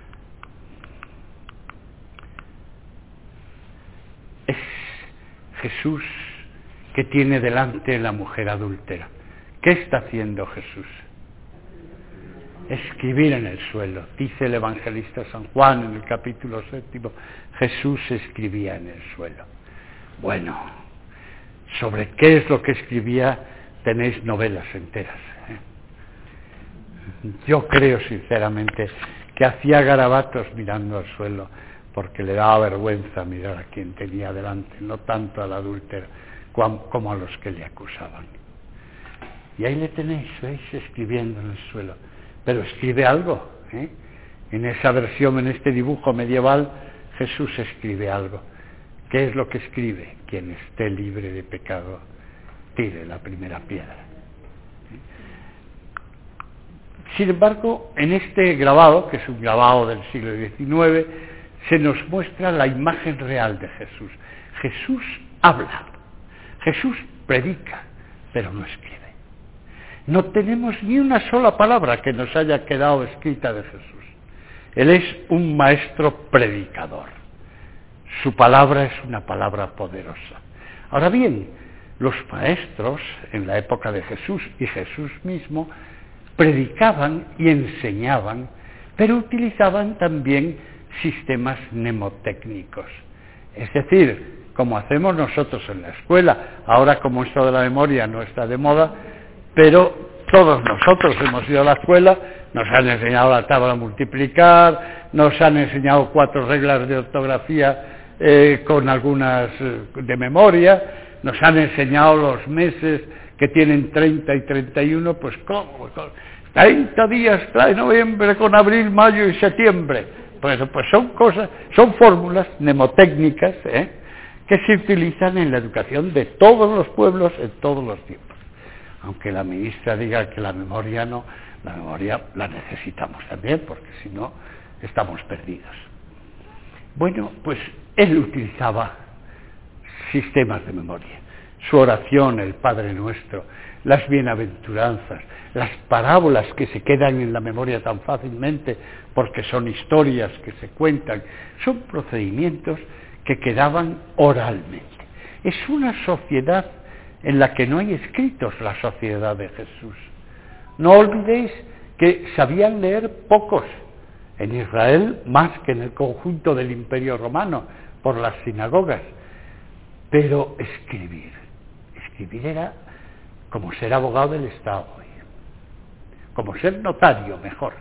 Es Jesús que tiene delante la mujer adúltera. ¿Qué está haciendo Jesús? Escribir en el suelo. Dice el evangelista San Juan en el capítulo 7, Jesús escribía en el suelo. Bueno, sobre qué es lo que escribía tenéis novelas enteras. Yo creo sinceramente que hacía garabatos mirando al suelo porque le daba vergüenza mirar a quien tenía delante, no tanto al adúltero como a los que le acusaban. Y ahí le tenéis, ¿veis? Escribiendo en el suelo. Pero escribe algo, En esa versión, en este dibujo medieval, Jesús escribe algo. ¿Qué es lo que escribe? Quien esté libre de pecado, tire la primera piedra. Sin embargo, en este grabado, que es un grabado del siglo XIX, se nos muestra la imagen real de Jesús. Jesús habla, Jesús predica, pero no escribe. No tenemos ni una sola palabra que nos haya quedado escrita de Jesús. Él es un maestro predicador. Su palabra es una palabra poderosa. Ahora bien, los maestros en la época de Jesús y Jesús mismo predicaban y enseñaban, pero utilizaban también sistemas mnemotécnicos. Es decir, como hacemos nosotros en la escuela, ahora como esto de la memoria no está de moda, pero todos nosotros hemos ido a la escuela, nos han enseñado la tabla a multiplicar, nos han enseñado 4 reglas de ortografía con algunas de memoria, nos han enseñado los meses que tienen 30 y 31, pues ¿cómo? 30 días trae noviembre con abril, mayo y septiembre. Pues son cosas, son fórmulas mnemotécnicas que se utilizan en la educación de todos los pueblos en todos los tiempos. Aunque la ministra diga que la memoria no, la memoria la necesitamos también, porque si no estamos perdidos. Bueno, pues él utilizaba sistemas de memoria. Su oración, el Padre Nuestro, las bienaventuranzas, las parábolas que se quedan en la memoria tan fácilmente porque son historias que se cuentan, son procedimientos que quedaban oralmente. Es una sociedad en la que no hay escritos, la sociedad de Jesús. No olvidéis que sabían leer pocos, en Israel más que en el conjunto del Imperio Romano, por las sinagogas, pero escribir era como ser abogado del Estado, como ser notario mejor.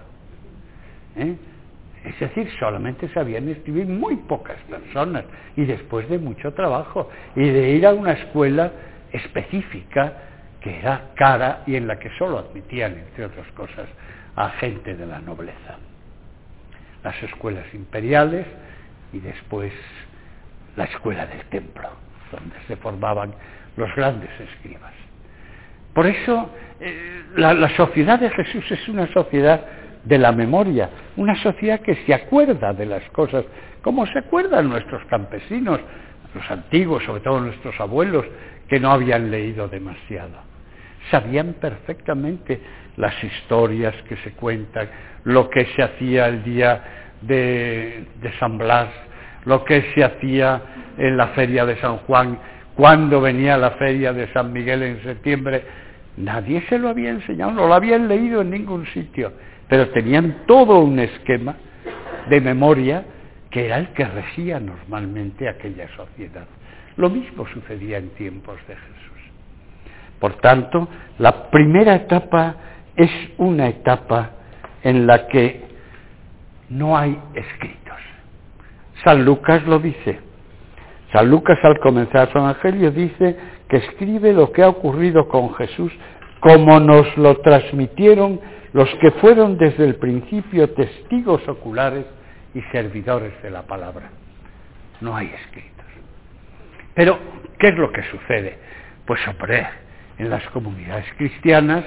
Es decir, solamente sabían escribir muy pocas personas, y después de mucho trabajo, y de ir a una escuela específica que era cara y en la que solo admitían, entre otras cosas, a gente de la nobleza. Las escuelas imperiales y después la escuela del templo, donde se formaban los grandes escribas. Por eso la sociedad de Jesús es una sociedad de la memoria, una sociedad que se acuerda de las cosas, como se acuerdan nuestros campesinos, los antiguos, sobre todo nuestros abuelos, que no habían leído demasiado. Sabían perfectamente las historias que se cuentan, lo que se hacía el día de San Blas, lo que se hacía en la feria de San Juan, cuando venía la feria de San Miguel en septiembre. Nadie se lo había enseñado, no lo habían leído en ningún sitio, pero tenían todo un esquema de memoria que era el que regía normalmente aquella sociedad. Lo mismo sucedía en tiempos de Jesús. Por tanto, la primera etapa es una etapa en la que no hay escritos. San Lucas lo dice. San Lucas, al comenzar su evangelio, dice que escribe lo que ha ocurrido con Jesús como nos lo transmitieron los que fueron desde el principio testigos oculares y servidores de la palabra. No hay escritos. Pero, ¿qué es lo que sucede? Pues, hombre, en las comunidades cristianas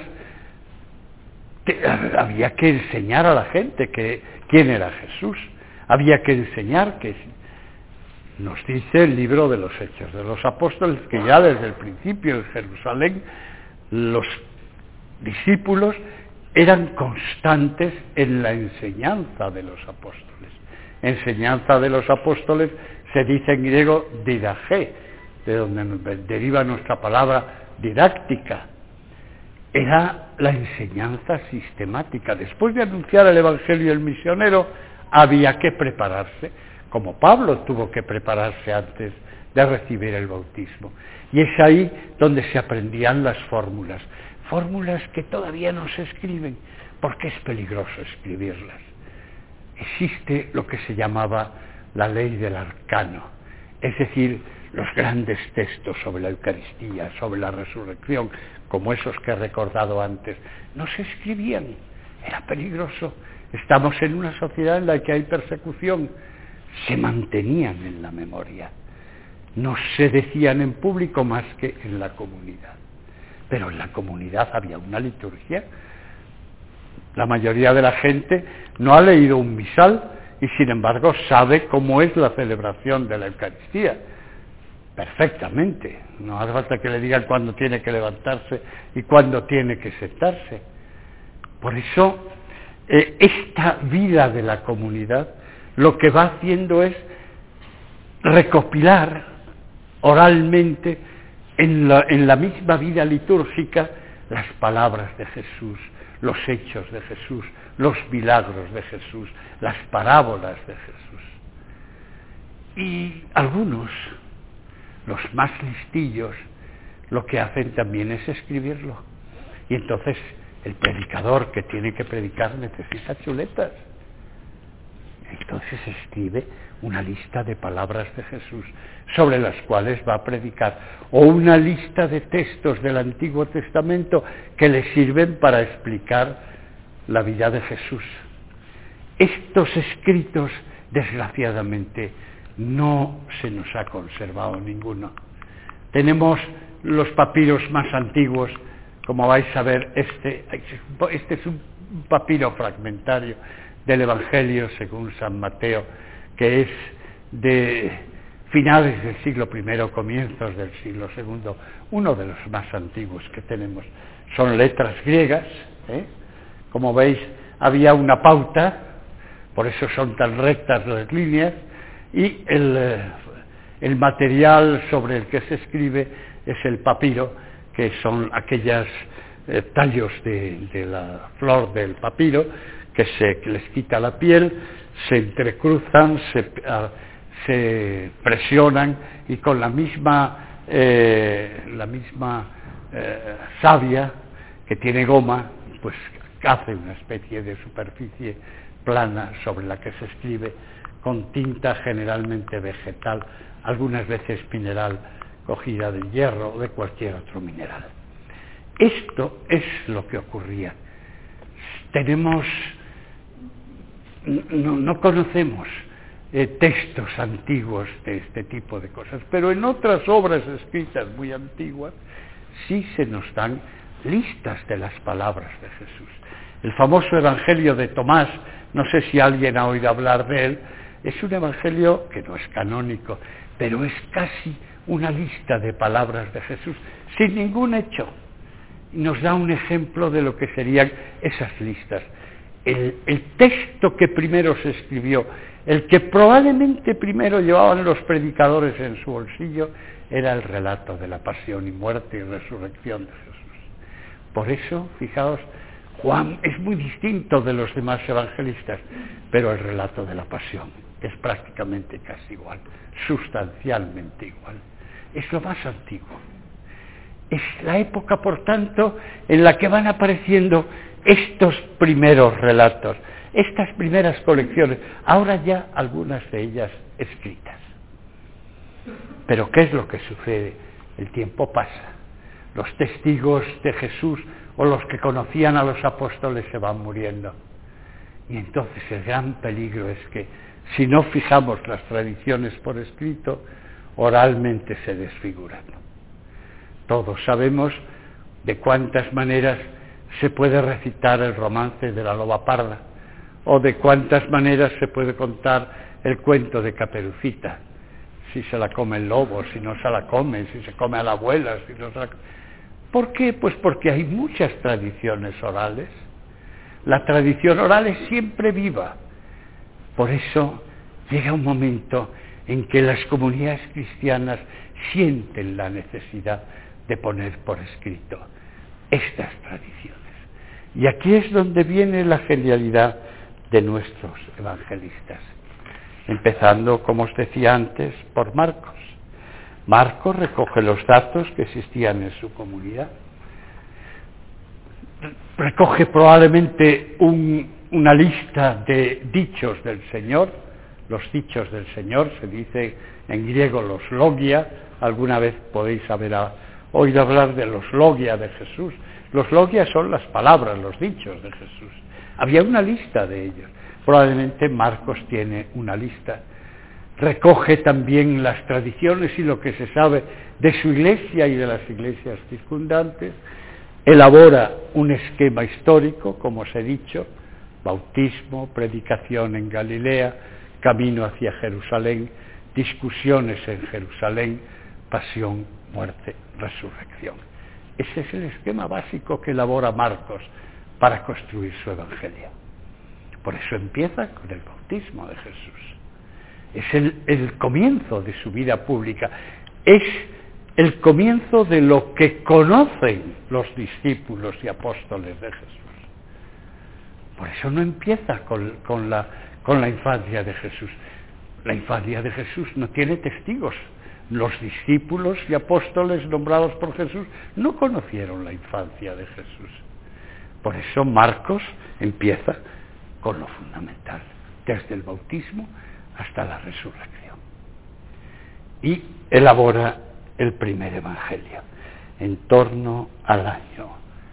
había que enseñar a la gente quién era Jesús. Había que enseñar que nos dice el libro de los Hechos de los Apóstoles que ya desde el principio en Jerusalén los discípulos eran constantes en la enseñanza de los apóstoles. Enseñanza de los apóstoles se dice en griego didaché, de donde deriva nuestra palabra didáctica. Era la enseñanza sistemática. Después de anunciar el Evangelio el misionero, había que prepararse, como Pablo tuvo que prepararse antes de recibir el bautismo. Y es ahí donde se aprendían las fórmulas que todavía no se escriben, porque es peligroso escribirlas. Existe lo que se llamaba la ley del arcano, es decir, los grandes textos sobre la Eucaristía, sobre la resurrección, como esos que he recordado antes, no se escribían, era peligroso. Estamos en una sociedad en la que hay persecución, se mantenían en la memoria, no se decían en público más que en la comunidad. Pero en la comunidad había una liturgia. La mayoría de la gente no ha leído un misal y sin embargo sabe cómo es la celebración de la Eucaristía. Perfectamente. No hace falta que le digan cuándo tiene que levantarse y cuándo tiene que sentarse. Por eso, esta vida de la comunidad lo que va haciendo es recopilar oralmente en la misma vida litúrgica las palabras de Jesús, los hechos de Jesús, los milagros de Jesús, las parábolas de Jesús. Y algunos, los más listillos, lo que hacen también es escribirlo. Y entonces el predicador que tiene que predicar necesita chuletas. Entonces escribe una lista de palabras de Jesús sobre las cuales va a predicar, o una lista de textos del Antiguo Testamento que le sirven para explicar la vida de Jesús. Estos escritos, desgraciadamente, no se nos ha conservado ninguno. Tenemos los papiros más antiguos, como vais a ver, este es un papiro fragmentario del Evangelio según San Mateo, que es de finales del siglo I, comienzos del siglo II, uno de los más antiguos que tenemos. Son letras griegas, como veis había una pauta, por eso son tan rectas las líneas, y el material sobre el que se escribe es el papiro, que son aquellos tallos de la flor del papiro, que les quita la piel, se entrecruzan, se presionan y con la misma savia que tiene goma, pues hace una especie de superficie plana sobre la que se escribe con tinta generalmente vegetal, algunas veces mineral, cogida del hierro o de cualquier otro mineral. Esto es lo que ocurría. No conocemos textos antiguos de este tipo de cosas, pero en otras obras escritas muy antiguas sí se nos dan listas de las palabras de Jesús. El famoso Evangelio de Tomás, no sé si alguien ha oído hablar de él, es un evangelio que no es canónico, pero es casi una lista de palabras de Jesús, sin ningún hecho. Nos da un ejemplo de lo que serían esas listas. El texto que primero se escribió, el que probablemente primero llevaban los predicadores en su bolsillo, era el relato de la pasión y muerte y resurrección de Jesús. Por eso, fijaos, Juan es muy distinto de los demás evangelistas, pero el relato de la pasión es prácticamente casi igual, sustancialmente igual. Es lo más antiguo. Es la época, por tanto, en la que van apareciendo estos primeros relatos, estas primeras colecciones, ahora ya algunas de ellas escritas. Pero ¿qué es lo que sucede? El tiempo pasa. Los testigos de Jesús o los que conocían a los apóstoles se van muriendo. Y entonces el gran peligro es que si no fijamos las tradiciones por escrito, oralmente se desfiguran. Todos sabemos de cuántas maneras se puede recitar el romance de la loba parda, o de cuántas maneras se puede contar el cuento de Caperucita, si se la come el lobo, si no se la come, si se come a la abuela, si no se la... ¿Por qué? Pues porque hay muchas tradiciones orales. La tradición oral es siempre viva. Por eso llega un momento en que las comunidades cristianas sienten la necesidad de poner por escrito estas tradiciones. Y aquí es donde viene la genialidad de nuestros evangelistas. Empezando, como os decía antes, por Marcos. Marcos recoge los datos que existían en su comunidad. Recoge probablemente una lista de dichos del Señor. Los dichos del Señor se dice en griego los logia. Alguna vez podéis haber oído hablar de los logia de Jesús. Los logia son las palabras, los dichos de Jesús. Había una lista de ellos. Probablemente Marcos tiene una lista. Recoge también las tradiciones y lo que se sabe de su iglesia y de las iglesias circundantes. Elabora un esquema histórico, como os he dicho, bautismo, predicación en Galilea, camino hacia Jerusalén, discusiones en Jerusalén, pasión, muerte, resurrección. Ese es el esquema básico que elabora Marcos para construir su evangelio. Por eso empieza con el bautismo de Jesús. Es el comienzo de su vida pública. Es el comienzo de lo que conocen los discípulos y apóstoles de Jesús. Por eso no empieza con la infancia de Jesús. La infancia de Jesús no tiene testigos. Los discípulos y apóstoles nombrados por Jesús no conocieron la infancia de Jesús. Por eso Marcos empieza con lo fundamental, desde el bautismo hasta la resurrección. Y elabora el primer evangelio en torno al año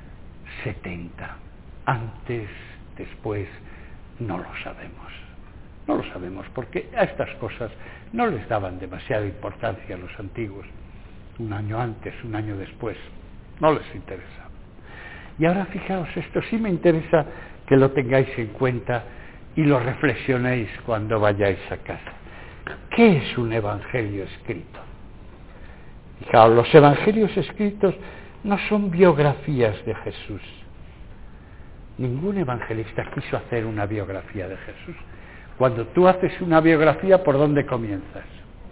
70. Antes, después, no lo sabemos. No lo sabemos porque a estas cosas no les daban demasiada importancia a los antiguos. Un año antes, un año después, no les interesa. Y ahora fijaos, esto sí me interesa que lo tengáis en cuenta y lo reflexionéis cuando vayáis a casa. ¿Qué es un evangelio escrito? Fijaos, los evangelios escritos no son biografías de Jesús. Ningún evangelista quiso hacer una biografía de Jesús. Cuando tú haces una biografía, ¿por dónde comienzas?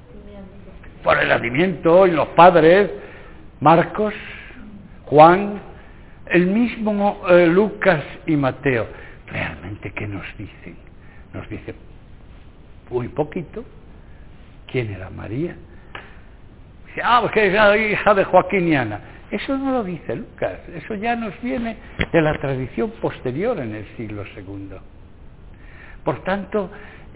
Por el nacimiento y los padres, Marcos, Juan, el mismo Lucas y Mateo. ¿Realmente qué nos dicen? Nos dicen muy poquito. ¿Quién era María? Dice, porque es la hija de Joaquín y Ana. Eso no lo dice Lucas, eso ya nos viene de la tradición posterior en el siglo II. Por tanto,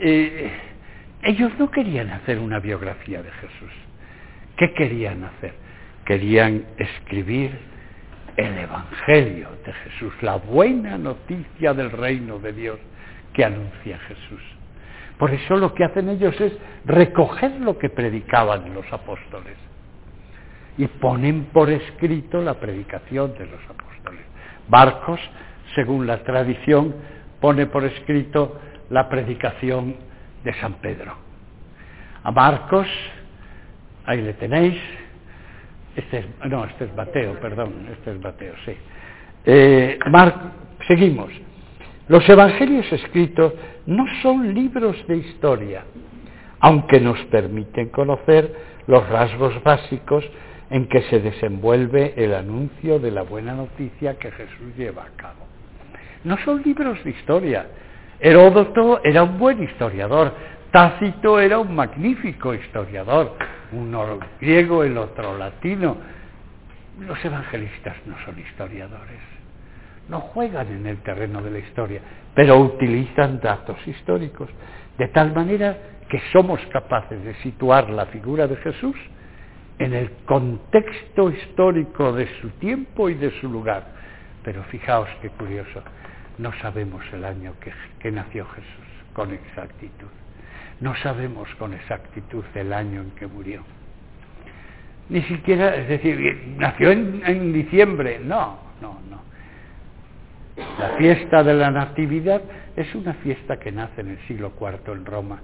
ellos no querían hacer una biografía de Jesús. ¿Qué querían hacer? Querían escribir el Evangelio de Jesús, la buena noticia del reino de Dios que anuncia Jesús. Por eso lo que hacen ellos es recoger lo que predicaban los apóstoles y ponen por escrito la predicación de los apóstoles. Marcos, según la tradición, pone por escrito la predicación de San Pedro. A Marcos, ahí le tenéis, este es Mateo, sí. Seguimos. Los evangelios escritos no son libros de historia, aunque nos permiten conocer los rasgos básicos en que se desenvuelve el anuncio de la buena noticia que Jesús lleva a cabo. No son libros de historia. Heródoto era un buen historiador, Tácito era un magnífico historiador, uno griego, el otro latino. Los evangelistas no son historiadores, no juegan en el terreno de la historia, pero utilizan datos históricos, de tal manera que somos capaces de situar la figura de Jesús en el contexto histórico de su tiempo y de su lugar. Pero fijaos qué curioso, no sabemos el año que nació Jesús con exactitud. No sabemos con exactitud el año en que murió. Ni siquiera, es decir, nació en diciembre. No. La fiesta de la Natividad es una fiesta que nace en el siglo IV en Roma.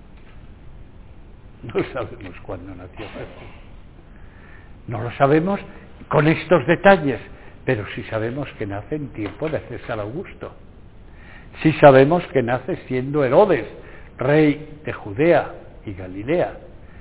No sabemos cuándo nació Jesús. No lo sabemos con estos detalles, pero sí sabemos que nace en tiempo de César Augusto. Sí sabemos que nace siendo Herodes, rey de Judea y Galilea.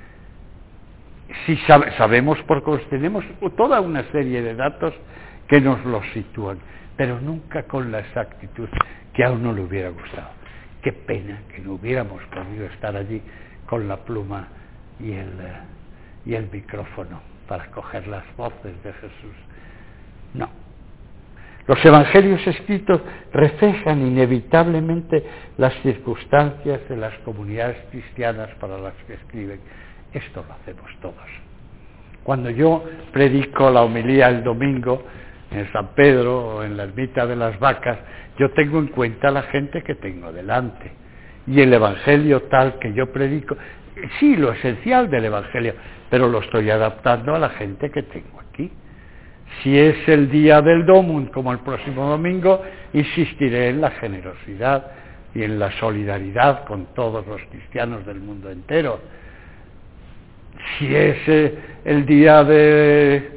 Sí sabemos porque tenemos toda una serie de datos que nos los sitúan, pero nunca con la exactitud que a uno le hubiera gustado. Qué pena que no hubiéramos podido estar allí con la pluma y el micrófono para coger las voces de Jesús. No. Los evangelios escritos reflejan inevitablemente las circunstancias de las comunidades cristianas para las que escriben. Esto lo hacemos todos. Cuando yo predico la homilía el domingo en San Pedro o en la ermita de las Vacas, yo tengo en cuenta la gente que tengo delante. Y el evangelio tal que yo predico, sí, lo esencial del evangelio, pero lo estoy adaptando a la gente que tengo aquí. Si es el día del Domum, como el próximo domingo, insistiré en la generosidad y en la solidaridad con todos los cristianos del mundo entero. Si es el día de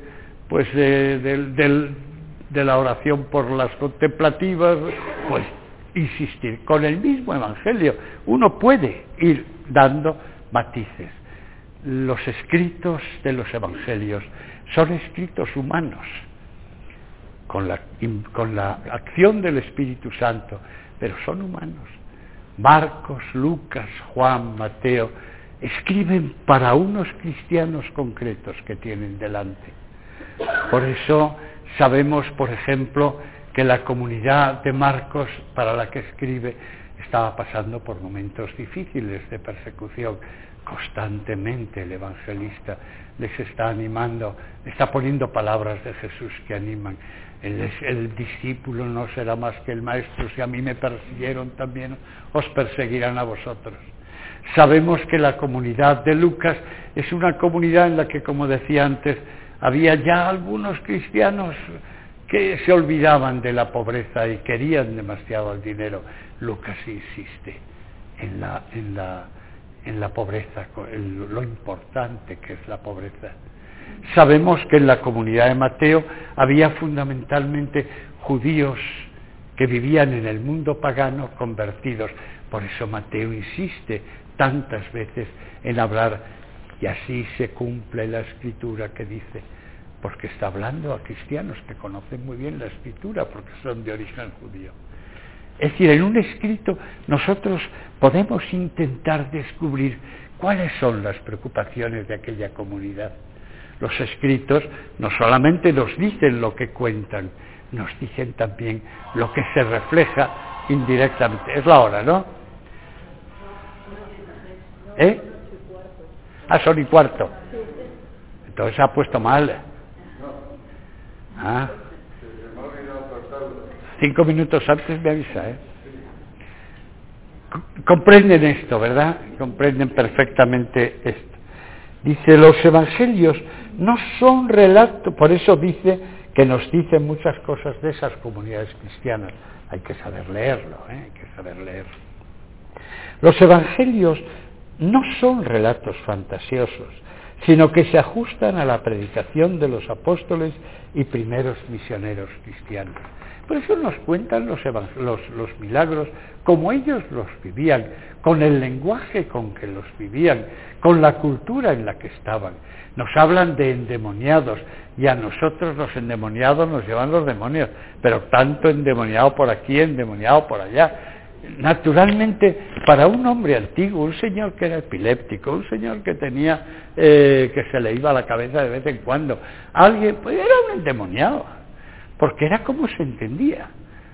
la oración por las contemplativas, pues insistir con el mismo evangelio. Uno puede ir dando matices. Los escritos de los evangelios son escritos humanos, con la acción del Espíritu Santo, pero son humanos. Marcos, Lucas, Juan, Mateo escriben para unos cristianos concretos que tienen delante. Por eso sabemos, por ejemplo, que la comunidad de Marcos, para la que escribe, estaba pasando por momentos difíciles de persecución. Constantemente el evangelista les está animando, está poniendo palabras de Jesús que animan. El discípulo no será más que el maestro. Si a mí me persiguieron, también os perseguirán a vosotros. Sabemos que la comunidad de Lucas es una comunidad en la que, como decía antes, había ya algunos cristianos que se olvidaban de la pobreza y querían demasiado el dinero. Lucas insiste en la pobreza, lo importante que es la pobreza. Sabemos que en la comunidad de Mateo había fundamentalmente judíos que vivían en el mundo pagano convertidos. Por eso Mateo insiste tantas veces en hablar, y así se cumple la escritura que dice, porque está hablando a cristianos que conocen muy bien la escritura porque son de origen judío. Es decir, en un escrito nosotros podemos intentar descubrir cuáles son las preocupaciones de aquella comunidad. Los escritos no solamente nos dicen lo que cuentan, nos dicen también lo que se refleja indirectamente. Es la hora, ¿no? Son y cuarto. Entonces ha puesto mal. 5 minutos antes me avisa, Comprenden esto, ¿verdad? Comprenden perfectamente esto. Dice, los evangelios no son relatos, por eso dice que nos dicen muchas cosas de esas comunidades cristianas. Hay que saber leerlo, hay que saber leerlo. Los evangelios no son relatos fantasiosos, sino que se ajustan a la predicación de los apóstoles y primeros misioneros cristianos. Por eso nos cuentan los milagros como ellos los vivían, con el lenguaje con que los vivían, con la cultura en la que estaban. Nos hablan de endemoniados, y a nosotros los endemoniados nos llevan los demonios, pero tanto endemoniado por aquí, endemoniado por allá. Naturalmente, para un hombre antiguo, un señor que era epiléptico, un señor que tenía, que se le iba la cabeza de vez en cuando, alguien, pues era un endemoniado, porque era como se entendía.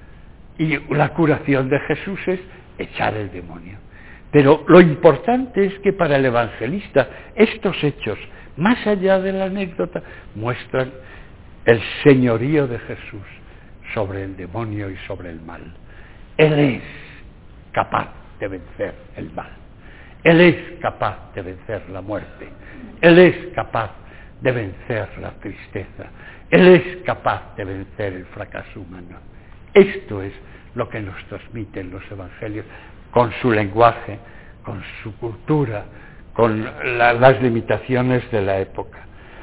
Y la curación de Jesús es echar el demonio. Pero lo importante es que para el evangelista estos hechos, más allá de la anécdota, muestran el señorío de Jesús sobre el demonio y sobre el mal. Él es capaz de vencer el mal. Él es capaz de vencer la muerte. Él es capaz de vencer la tristeza. Él es capaz de vencer el fracaso humano. Esto es lo que nos transmiten los evangelios, con su lenguaje, con su cultura, con las limitaciones de la época.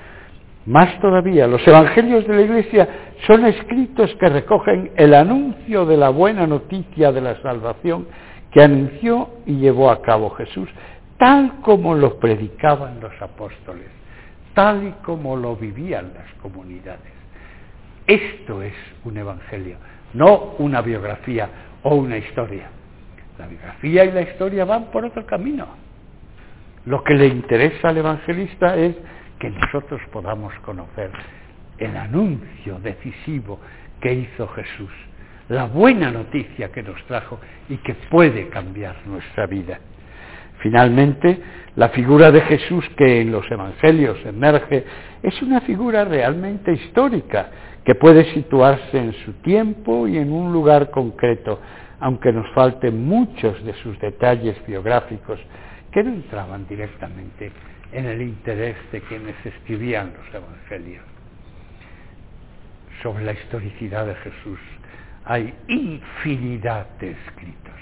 Más todavía, los evangelios de la Iglesia son escritos que recogen el anuncio de la buena noticia de la salvación que anunció y llevó a cabo Jesús, tal como lo predicaban los apóstoles, tal y como lo vivían las comunidades. Esto es un evangelio, no una biografía o una historia. La biografía y la historia van por otro camino. Lo que le interesa al evangelista es que nosotros podamos conocer el anuncio decisivo que hizo Jesús, la buena noticia que nos trajo y que puede cambiar nuestra vida. Finalmente, la figura de Jesús que en los evangelios emerge es una figura realmente histórica que puede situarse en su tiempo y en un lugar concreto, aunque nos falten muchos de sus detalles biográficos que no entraban directamente en el interés de quienes escribían los evangelios. sobre la historicidad de Jesús hay infinidad de escritos,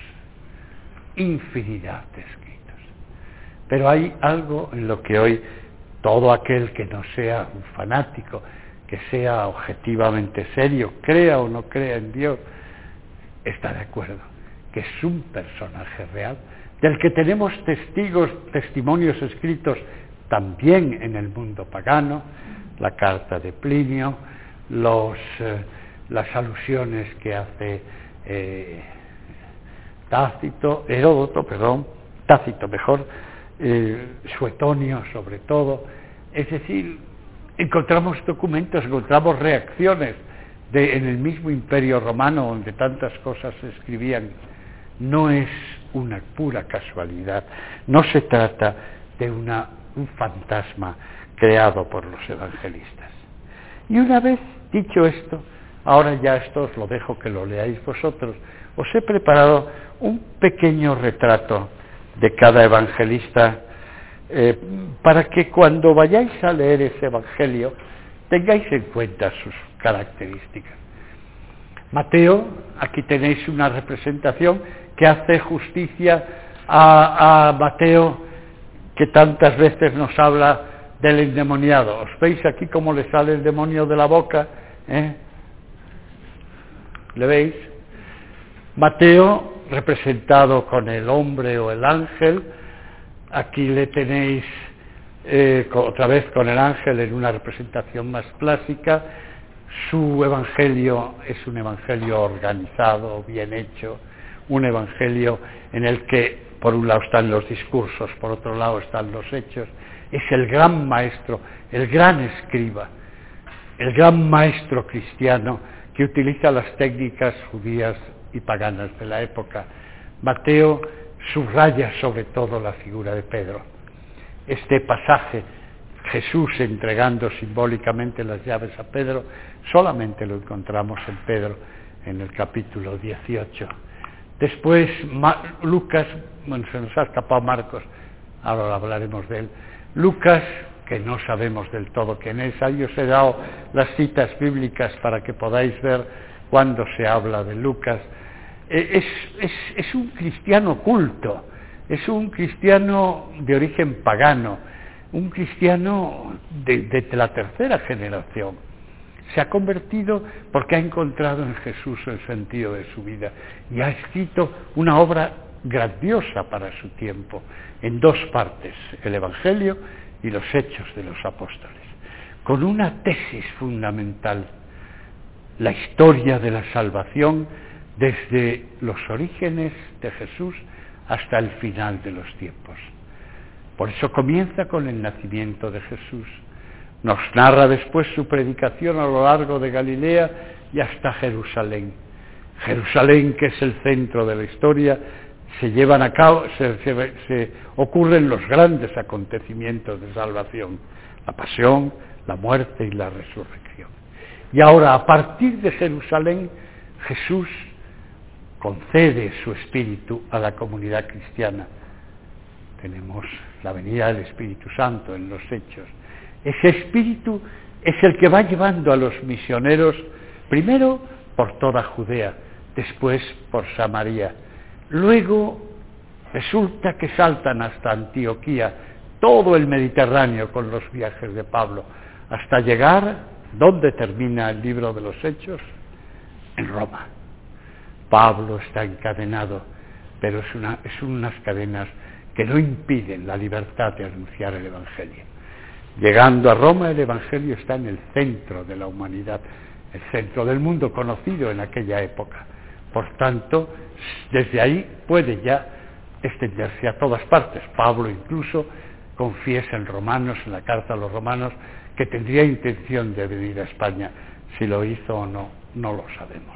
pero hay algo en lo que hoy todo aquel que no sea un fanático, que sea objetivamente serio, crea o no crea en Dios, está de acuerdo, que es un personaje real, del que tenemos testimonios escritos también en el mundo pagano, la carta de Plinio, las alusiones que hace Tácito mejor, Suetonio sobre todo. Es decir, encontramos documentos, encontramos reacciones en el mismo Imperio Romano, donde tantas cosas se escribían. No es una pura casualidad, no se trata de un fantasma creado por los evangelistas. Y una vez dicho esto, ahora ya esto os lo dejo que lo leáis vosotros, os he preparado un pequeño retrato de cada evangelista para que cuando vayáis a leer ese evangelio tengáis en cuenta sus características. Mateo, aquí tenéis una representación que hace justicia a Mateo, que tantas veces nos habla del endemoniado. ¿Os veis aquí cómo le sale el demonio de la boca? ¿Le veis? Mateo, representado con el hombre o el ángel, aquí le tenéis otra vez con el ángel en una representación más clásica. Su evangelio es un evangelio organizado, bien hecho, un evangelio en el que por un lado están los discursos, por otro lado están los hechos. Es el gran maestro, el gran escriba, el gran maestro cristiano que utiliza las técnicas judías y paganas de la época. Mateo subraya sobre todo la figura de Pedro. Este pasaje, Jesús entregando simbólicamente las llaves a Pedro, solamente lo encontramos en Pedro, en el capítulo 18. Después Lucas, bueno, se nos ha escapado Marcos, ahora hablaremos de él. Lucas, que no sabemos del todo quién es, ahí os he dado las citas bíblicas para que podáis ver cuando se habla de Lucas. Es un cristiano culto, es un cristiano de origen pagano, un cristiano de la tercera generación. Se ha convertido porque ha encontrado en Jesús el sentido de su vida y ha escrito una obra grandiosa para su tiempo, en dos partes, el Evangelio y los Hechos de los Apóstoles, con una tesis fundamental: la historia de la salvación desde los orígenes de Jesús hasta el final de los tiempos. Por eso comienza con el nacimiento de Jesús. Nos narra después su predicación a lo largo de Galilea y hasta Jerusalén. Jerusalén, que es el centro de la historia, se llevan a cabo, se ocurren los grandes acontecimientos de salvación: la pasión, la muerte y la resurrección. Y ahora, a partir de Jerusalén, Jesús concede su espíritu a la comunidad cristiana. Tenemos la venida del Espíritu Santo en los Hechos. Ese espíritu es el que va llevando a los misioneros, primero por toda Judea, después por Samaria. Luego resulta que saltan hasta Antioquía, todo el Mediterráneo con los viajes de Pablo, hasta llegar, ¿dónde termina el libro de los Hechos? En Roma. Pablo está encadenado, pero es unas cadenas que no impiden la libertad de anunciar el Evangelio. Llegando a Roma, el Evangelio está en el centro de la humanidad, el centro del mundo conocido en aquella época. Por tanto, desde ahí puede ya extenderse a todas partes. Pablo incluso confiesa en Romanos, en la carta a los romanos, que tendría intención de venir a España. Si lo hizo o no, no lo sabemos.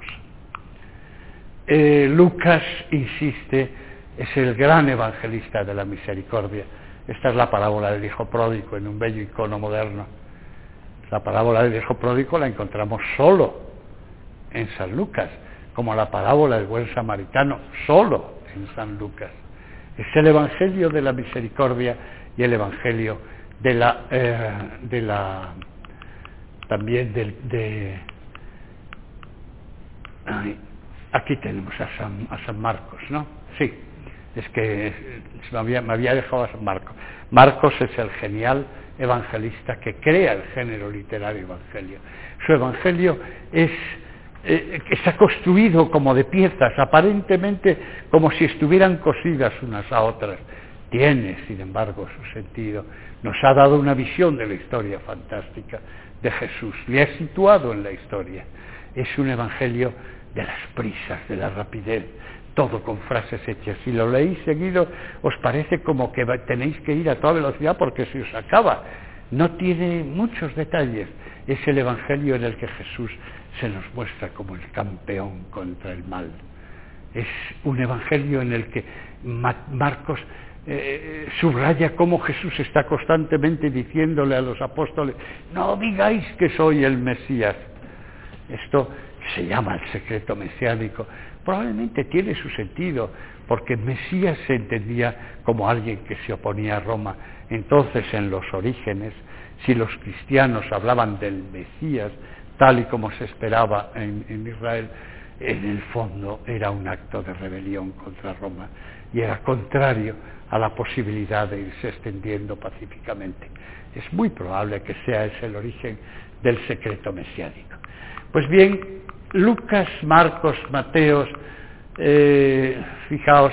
Lucas, insiste, es el gran evangelista de la misericordia. Esta es la parábola del hijo pródigo en un bello icono moderno. La parábola del hijo pródigo la encontramos solo en San Lucas, como la parábola del buen samaritano solo en San Lucas. Es el evangelio de la misericordia y el evangelio Aquí tenemos a San Marcos, ¿no? Sí, es que me había dejado a San Marcos. Marcos es el genial evangelista que crea el género literario evangelio. Su evangelio está construido como de piezas, aparentemente como si estuvieran cosidas unas a otras. Tiene, sin embargo, su sentido. Nos ha dado una visión de la historia fantástica de Jesús, le ha situado en la historia. Es un evangelio de las prisas, de la rapidez, todo con frases hechas. Si lo leéis seguido, os parece como que tenéis que ir a toda velocidad porque se os acaba. No tiene muchos detalles. Es el evangelio en el que Jesús se nos muestra como el campeón contra el mal. Es un evangelio en el que Marcos subraya cómo Jesús está constantemente diciéndole a los apóstoles: no digáis que soy el Mesías. Esto se llama el secreto mesiánico. Probablemente tiene su sentido, porque Mesías se entendía como alguien que se oponía a Roma. Entonces, en los orígenes, si los cristianos hablaban del Mesías, tal y como se esperaba en Israel, en el fondo era un acto de rebelión contra Roma, y era contrario a la posibilidad de irse extendiendo pacíficamente. Es muy probable que sea ese el origen del secreto mesiánico. Pues bien, Lucas, Marcos, Mateo, fijaos,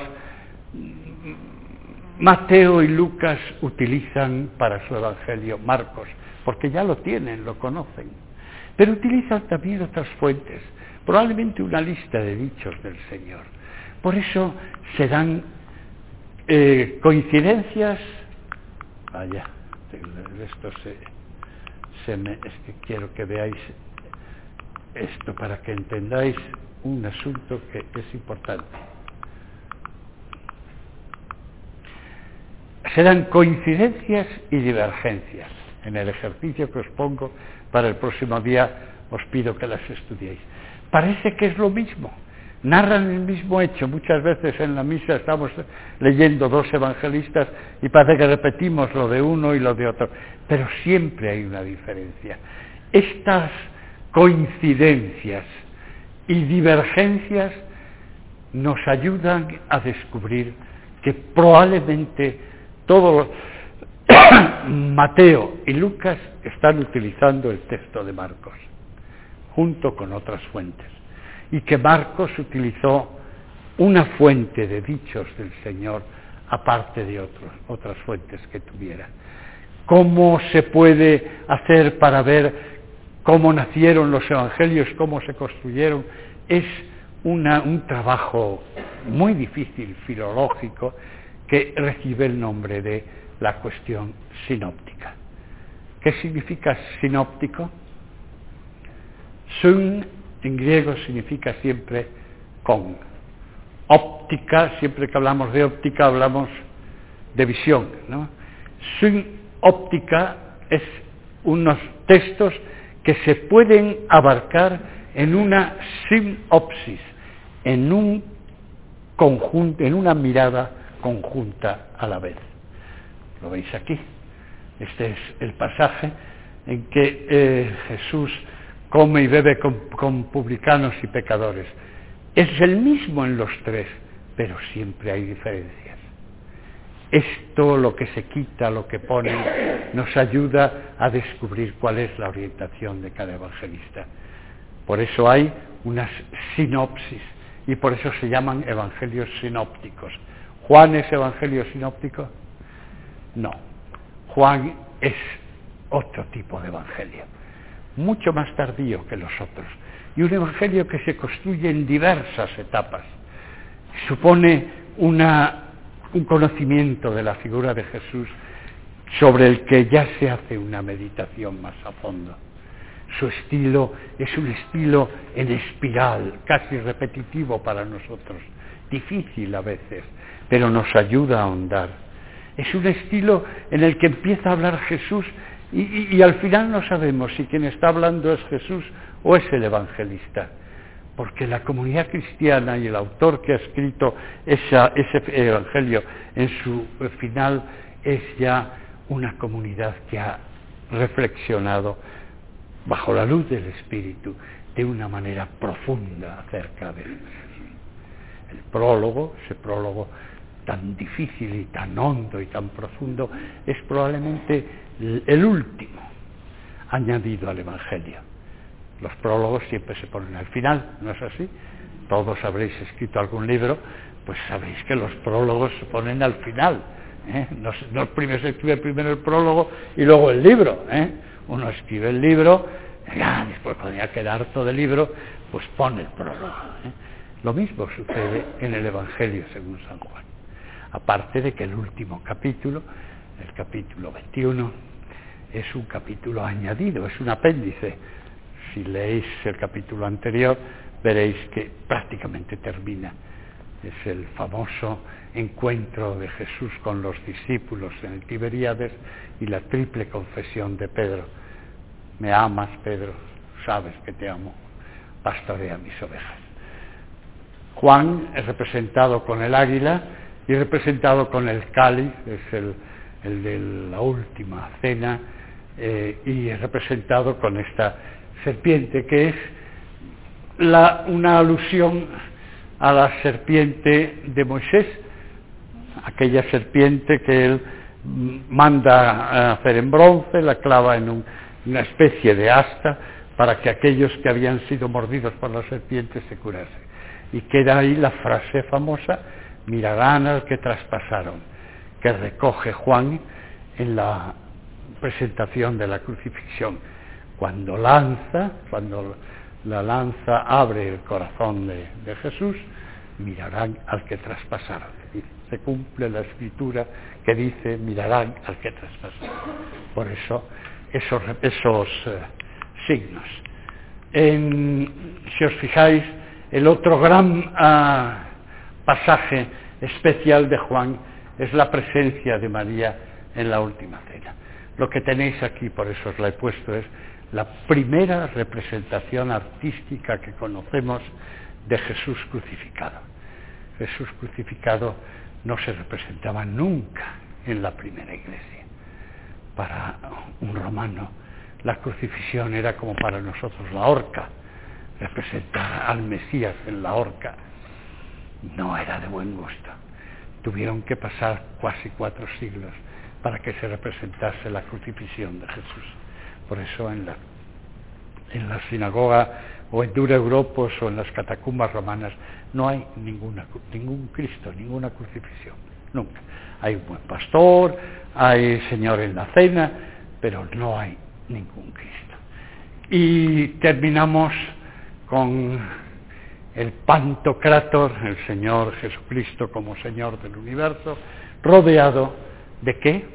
Mateo y Lucas utilizan para su evangelio Marcos, porque ya lo tienen, lo conocen, pero utilizan también otras fuentes, probablemente una lista de dichos del Señor. Por eso se dan coincidencias. Vaya, esto es que quiero que veáis esto para que entendáis un asunto que es importante. Se dan coincidencias y divergencias. En el ejercicio que os pongo para el próximo día os pido que las estudiéis. Parece que es lo mismo, narran el mismo hecho. Muchas veces en la misa estamos leyendo dos evangelistas y parece que repetimos lo de uno y lo de otro, pero siempre hay una diferencia. Estas coincidencias y divergencias nos ayudan a descubrir que probablemente todos Mateo y Lucas están utilizando el texto de Marcos junto con otras fuentes, y que Marcos utilizó una fuente de dichos del Señor aparte de otras fuentes que tuviera. ¿Cómo se puede hacer para ver cómo nacieron los evangelios, cómo se construyeron? Es un trabajo muy difícil, filológico, que recibe el nombre de la cuestión sinóptica. ¿Qué significa sinóptico? Sun en griego significa siempre con. Óptica, siempre que hablamos de óptica hablamos de visión, ¿no? Sun óptica es unos textos que se pueden abarcar en una sinopsis, en un conjunto, en una mirada conjunta a la vez. ¿Lo veis aquí? Este es el pasaje en que Jesús come y bebe con publicanos y pecadores. Es el mismo en los tres, pero siempre hay diferencias. Esto, lo que se quita, lo que pone, nos ayuda a descubrir cuál es la orientación de cada evangelista. Por eso hay unas sinopsis, y por eso se llaman evangelios sinópticos. ¿Juan es evangelio sinóptico? No. Juan es otro tipo de evangelio, mucho más tardío que los otros, y un evangelio que se construye en diversas etapas. Supone un conocimiento de la figura de Jesús sobre el que ya se hace una meditación más a fondo. Su estilo es un estilo en espiral, casi repetitivo para nosotros, difícil a veces, pero nos ayuda a ahondar. Es un estilo en el que empieza a hablar Jesús y al final no sabemos si quien está hablando es Jesús o es el evangelista, porque la comunidad cristiana y el autor que ha escrito ese evangelio en su final es ya una comunidad que ha reflexionado bajo la luz del Espíritu de una manera profunda acerca de Jesús. El prólogo, ese prólogo tan difícil y tan hondo y tan profundo, es probablemente el último añadido al Evangelio. Los prólogos siempre se ponen al final, ¿no es así? Todos habréis escrito algún libro, pues sabéis que los prólogos se ponen al final, ¿eh? No primero se escribe primero el prólogo y luego el libro, ¿eh? Uno escribe el libro, ya después cuando ya queda harto del libro, pues pone el prólogo, ¿eh? Lo mismo sucede en el Evangelio según San Juan. Aparte de que el último capítulo, el capítulo 21, es un capítulo añadido, es un apéndice. Si leéis el capítulo anterior, veréis que prácticamente termina. Es el famoso encuentro de Jesús con los discípulos en el Tiberíades y la triple confesión de Pedro. Me amas, Pedro, sabes que te amo, pastorea mis ovejas. Juan es representado con el águila y representado con el cáliz, es el de la última cena, y es representado con esta serpiente, que es una alusión a la serpiente de Moisés, aquella serpiente que él manda a hacer en bronce, la clava en una especie de asta para que aquellos que habían sido mordidos por la serpiente se curasen. Y queda ahí la frase famosa, mirarán al que traspasaron, que recoge Juan en la presentación de la crucifixión. Cuando la lanza abre el corazón de Jesús, mirarán al que traspasaron. Y se cumple la escritura que dice, mirarán al que traspasaron. Por eso, esos signos. Si os fijáis, el otro gran pasaje especial de Juan es la presencia de María en la última cena. Lo que tenéis aquí, por eso os la he puesto, es la primera representación artística que conocemos de Jesús crucificado. Jesús crucificado no se representaba nunca en la primera iglesia. Para un romano, la crucifixión era como para nosotros la horca. Representar al Mesías en la horca no era de buen gusto. Tuvieron que pasar casi 4 siglos para que se representase la crucifixión de Jesús. Por eso en la sinagoga o en Dura Europos o en las catacumbas romanas no hay ningún Cristo, ninguna crucifixión, nunca. Hay un buen pastor, hay Señor en la cena, pero no hay ningún Cristo. Y terminamos con el Pantocrátor, el Señor Jesucristo como Señor del universo, rodeado ¿de qué?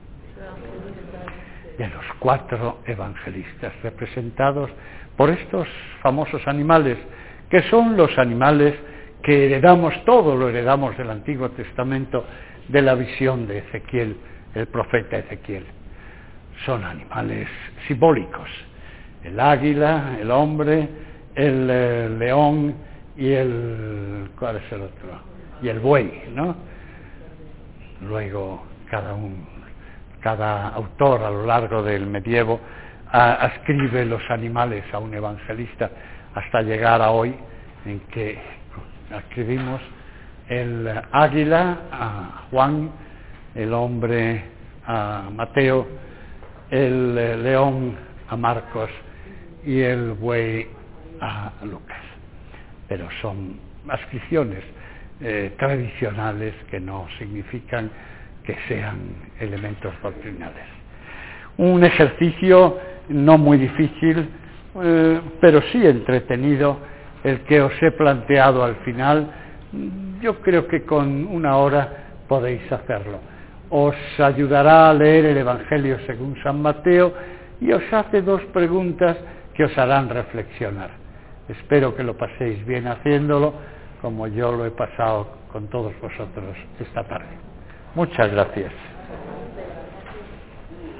De los 4 evangelistas, representados por estos famosos animales, que son los animales que heredamos, todo lo heredamos del Antiguo Testamento, de la visión de Ezequiel, el profeta Ezequiel. Son animales simbólicos: el águila, el hombre, el león y ¿cuál es el otro? Y el buey, ¿no? Luego cada autor a lo largo del medievo ascribe los animales a un evangelista, hasta llegar a hoy en que ascribimos el águila a Juan, el hombre a Mateo, el león a Marcos y el buey a Lucas. Pero son ascripciones tradicionales que no significan que sean elementos doctrinales. Un ejercicio no muy difícil, pero sí entretenido, el que os he planteado al final. Yo creo que con 1 hora podéis hacerlo. Os ayudará a leer el Evangelio según San Mateo y os hace 2 preguntas que os harán reflexionar. Espero que lo paséis bien haciéndolo, como yo lo he pasado con todos vosotros esta tarde. Muchas gracias.